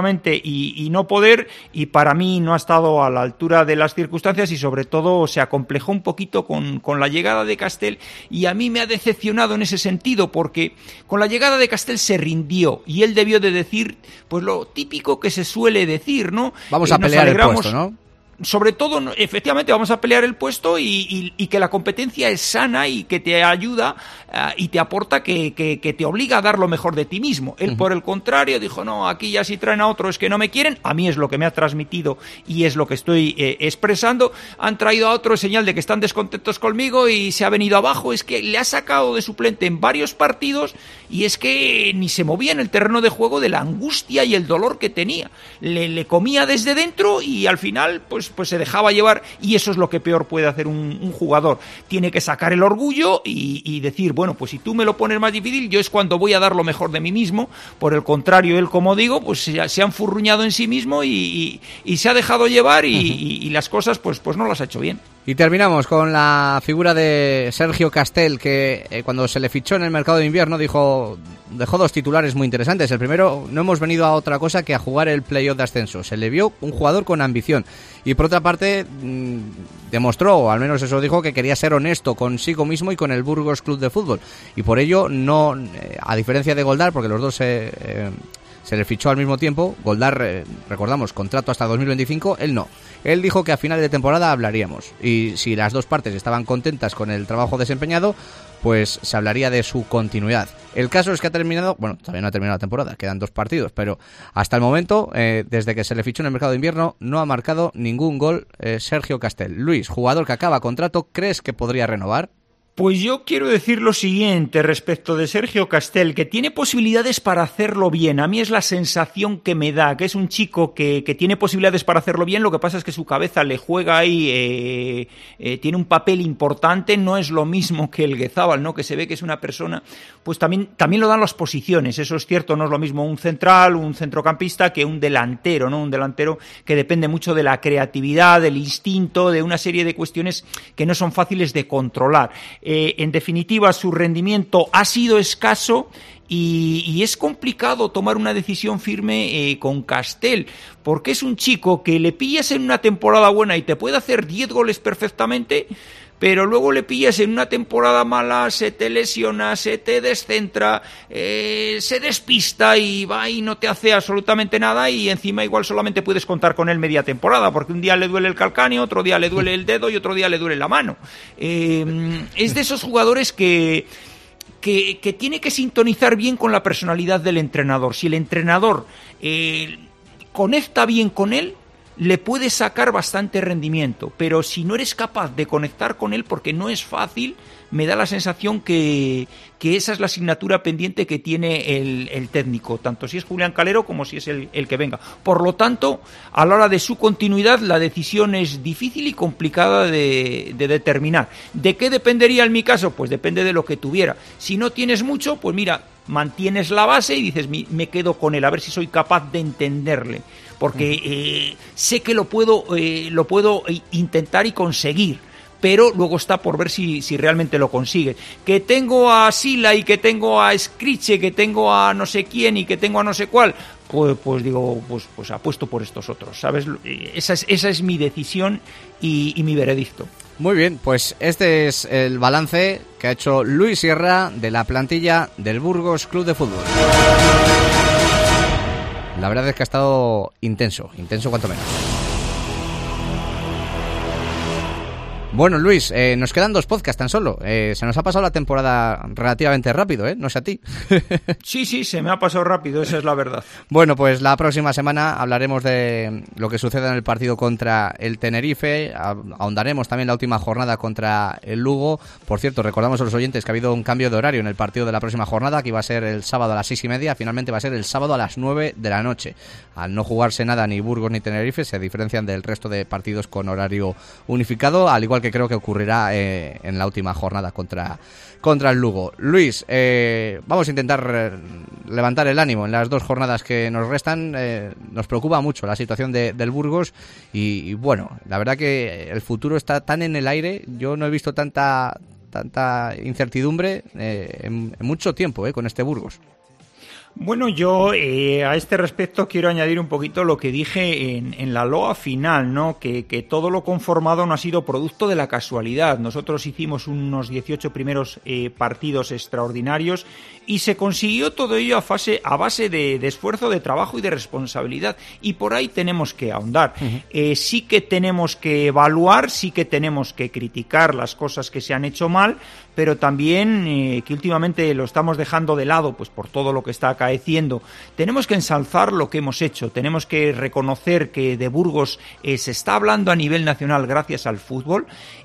absolutamente y no poder, y para mí no ha estado a la altura de las circunstancias y sobre todo se acomplejó un poquito con la llegada de Castel, y a mí me ha decepcionado en ese sentido porque con la llegada de Castel se rindió y él debió de decir pues lo típico que se suele decir, ¿no? Vamos a pelear el puesto, ¿no? Sobre todo, efectivamente, vamos a pelear el puesto y que la competencia es sana y que te ayuda y te aporta que te obliga a dar lo mejor de ti mismo. Él, por el contrario, dijo, no, aquí ya si traen a otro es que no me quieren. A mí es lo que me ha transmitido y es lo que estoy expresando. Han traído a otro, señal de que están descontentos conmigo y se ha venido abajo. Es que le ha sacado de suplente en varios partidos y es que ni se movía en el terreno de juego de la angustia y el dolor que tenía. Le comía desde dentro y al final, pues se dejaba llevar, y eso es lo que peor puede hacer un jugador. Tiene que sacar el orgullo y decir, bueno, pues si tú me lo pones más difícil, yo es cuando voy a dar lo mejor de mí mismo. Por el contrario, él, como digo, pues se ha enfurruñado en sí mismo y se ha dejado llevar y las cosas pues no las ha hecho bien. Y terminamos con la figura de Sergio Castel, que cuando se le fichó en el mercado de invierno dejó dos titulares muy interesantes. El primero, no hemos venido a otra cosa que a jugar el playoff de ascenso. Se le vio un jugador con ambición. Y por otra parte, demostró, o al menos eso dijo, que quería ser honesto consigo mismo y con el Burgos Club de Fútbol. Y por ello, no, a diferencia de Goldar, porque los dos se le fichó al mismo tiempo. Goldar, recordamos, contrato hasta 2025, él no. Él dijo que a final de temporada hablaríamos, y si las dos partes estaban contentas con el trabajo desempeñado, pues se hablaría de su continuidad. El caso es que ha terminado, bueno, todavía no ha terminado la temporada, quedan 2 partidos, pero hasta el momento, desde que se le fichó en el mercado de invierno, no ha marcado ningún gol Sergio Castel. Luis, jugador que acaba contrato, ¿crees que podría renovar? Pues yo quiero decir lo siguiente respecto de Sergio Castel, que tiene posibilidades para hacerlo bien. A mí es la sensación que me da, que es un chico que tiene posibilidades para hacerlo bien. Lo que pasa es que su cabeza le juega ahí, tiene un papel importante. No es lo mismo que el Guezábal, ¿no? Que se ve que es una persona, pues también lo dan las posiciones. Eso es cierto, no es lo mismo un central, un centrocampista que un delantero, ¿no? Un delantero que depende mucho de la creatividad, del instinto, de una serie de cuestiones que no son fáciles de controlar. En definitiva, su rendimiento ha sido escaso y es complicado tomar una decisión firme con Castel, porque es un chico que le pillas en una temporada buena y te puede hacer 10 goles perfectamente, pero luego le pillas en una temporada mala, se te lesiona, se te descentra, se despista y va y no te hace absolutamente nada, y encima igual solamente puedes contar con él media temporada, porque un día le duele el calcáneo, otro día le duele el dedo y otro día le duele la mano. Es de esos jugadores que tiene que sintonizar bien con la personalidad del entrenador. Si el entrenador conecta bien con él, le puedes sacar bastante rendimiento, pero si no eres capaz de conectar con él, porque no es fácil, me da la sensación que esa es la asignatura pendiente que tiene el técnico, tanto si es Julián Calero como si es el que venga. Por lo tanto, a la hora de su continuidad, la decisión es difícil y complicada de determinar. ¿De qué dependería en mi caso? Pues depende de lo que tuviera. Si no tienes mucho, pues mira, mantienes la base y dices, me quedo con él, a ver si soy capaz de entenderle, porque sé que lo puedo intentar y conseguir, pero luego está por ver si realmente lo consigue. Que tengo a Sila y que tengo a Scriche, que tengo a no sé quién y que tengo a no sé cuál, pues digo, pues apuesto por estos otros, ¿sabes? Esa es mi decisión y mi veredicto. Muy bien, pues este es el balance que ha hecho Luis Sierra de la plantilla del Burgos Club de Fútbol. La verdad es que ha estado intenso cuanto menos. Bueno, Luis, nos quedan 2 podcasts tan solo. Se nos ha pasado la temporada relativamente rápido, ¿eh? No sé a ti. Sí, se me ha pasado rápido, esa es la verdad. Bueno, pues la próxima semana hablaremos de lo que sucede en el partido contra el Tenerife. Ahondaremos también la última jornada contra el Lugo. Por cierto, recordamos a los oyentes que ha habido un cambio de horario en el partido de la próxima jornada, que iba a ser el sábado a las 6:30. Finalmente va a ser el sábado a las 9 de la noche. Al no jugarse nada ni Burgos ni Tenerife, se diferencian del resto de partidos con horario unificado, al igual que creo que ocurrirá en la última jornada contra el Lugo. Luis, vamos a intentar levantar el ánimo en las 2 jornadas que nos restan. Nos preocupa mucho la situación del Burgos y bueno, la verdad que el futuro está tan en el aire. Yo no he visto tanta incertidumbre en mucho tiempo con este Burgos. Bueno, yo a este respecto quiero añadir un poquito lo que dije en la loa final, ¿no? Que todo lo conformado no ha sido producto de la casualidad. Nosotros hicimos unos 18 primeros partidos extraordinarios y se consiguió todo ello a base de esfuerzo, de trabajo y de responsabilidad. Y por ahí tenemos que ahondar. Sí que tenemos que evaluar, sí que tenemos que criticar las cosas que se han hecho mal, pero también que últimamente lo estamos dejando de lado, pues por todo lo que está acaeciendo. Tenemos que ensalzar lo que hemos hecho, tenemos que reconocer que de Burgos se está hablando a nivel nacional gracias al fútbol,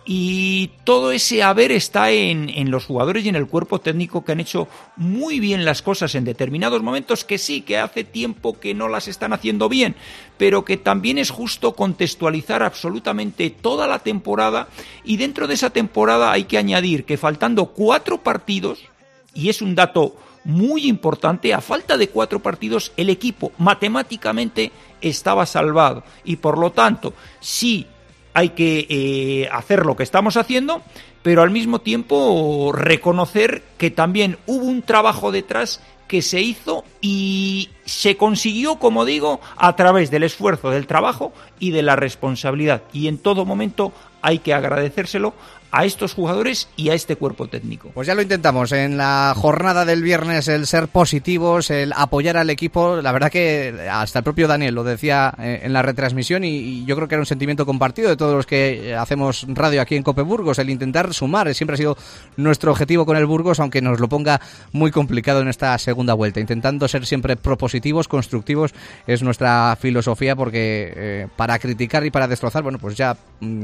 y todo ese haber está en los jugadores y en el cuerpo técnico, que han hecho muy bien las cosas en determinados momentos, que sí, que hace tiempo que no las están haciendo bien, pero que también es justo contextualizar absolutamente toda la temporada, y dentro de esa temporada hay que añadir que faltando 4 partidos, y es un dato muy importante, a falta de 4 partidos el equipo matemáticamente estaba salvado, y por lo tanto sí hay que hacer lo que estamos haciendo, pero al mismo tiempo reconocer que también hubo un trabajo detrás que se hizo y se consiguió, como digo, a través del esfuerzo, del trabajo y de la responsabilidad, y en todo momento hay que agradecérselo a estos jugadores y a este cuerpo técnico. Pues ya lo intentamos en la jornada del viernes, el ser positivos, el apoyar al equipo. La verdad que hasta el propio Daniel lo decía en la retransmisión, y yo creo que era un sentimiento compartido de todos los que hacemos radio aquí en Cope Burgos, el intentar sumar. Siempre ha sido nuestro objetivo con el Burgos, aunque nos lo ponga muy complicado en esta segunda vuelta, intentando ser siempre propositivos, constructivos. Es nuestra filosofía, porque para criticar y para destrozar, bueno, pues ya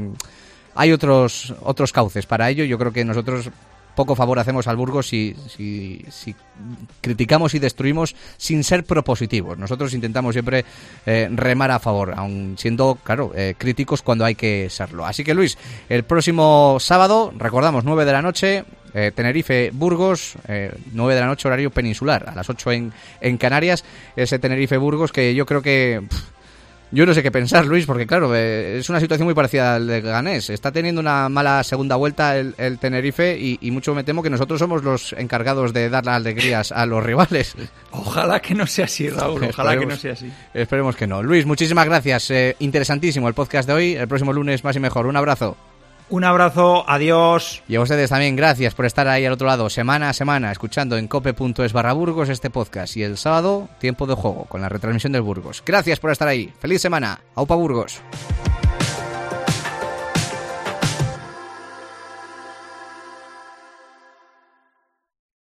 hay otros cauces para ello. Yo creo que nosotros poco favor hacemos al Burgos si criticamos y destruimos sin ser propositivos. Nosotros intentamos siempre remar a favor, aun siendo, claro, críticos cuando hay que serlo. Así que, Luis, el próximo sábado, recordamos, 9 de la noche, Tenerife-Burgos, 9 de la noche horario peninsular, a las 8 en Canarias, ese Tenerife-Burgos que yo creo que... Yo no sé qué pensar, Luis, porque claro, es una situación muy parecida al de Leganés. Está teniendo una mala segunda vuelta el Tenerife, y mucho me temo que nosotros somos los encargados de dar las alegrías a los rivales. Ojalá que no sea así, Raúl, ojalá que no sea así. Esperemos que no. Luis, muchísimas gracias. Interesantísimo el podcast de hoy. El próximo lunes más y mejor. Un abrazo. Un abrazo, adiós. Y a ustedes también, gracias por estar ahí al otro lado, semana a semana, escuchando en cope.es/Burgos este podcast. Y el sábado, tiempo de juego, con la retransmisión del Burgos. Gracias por estar ahí. ¡Feliz semana! ¡Aupa Burgos!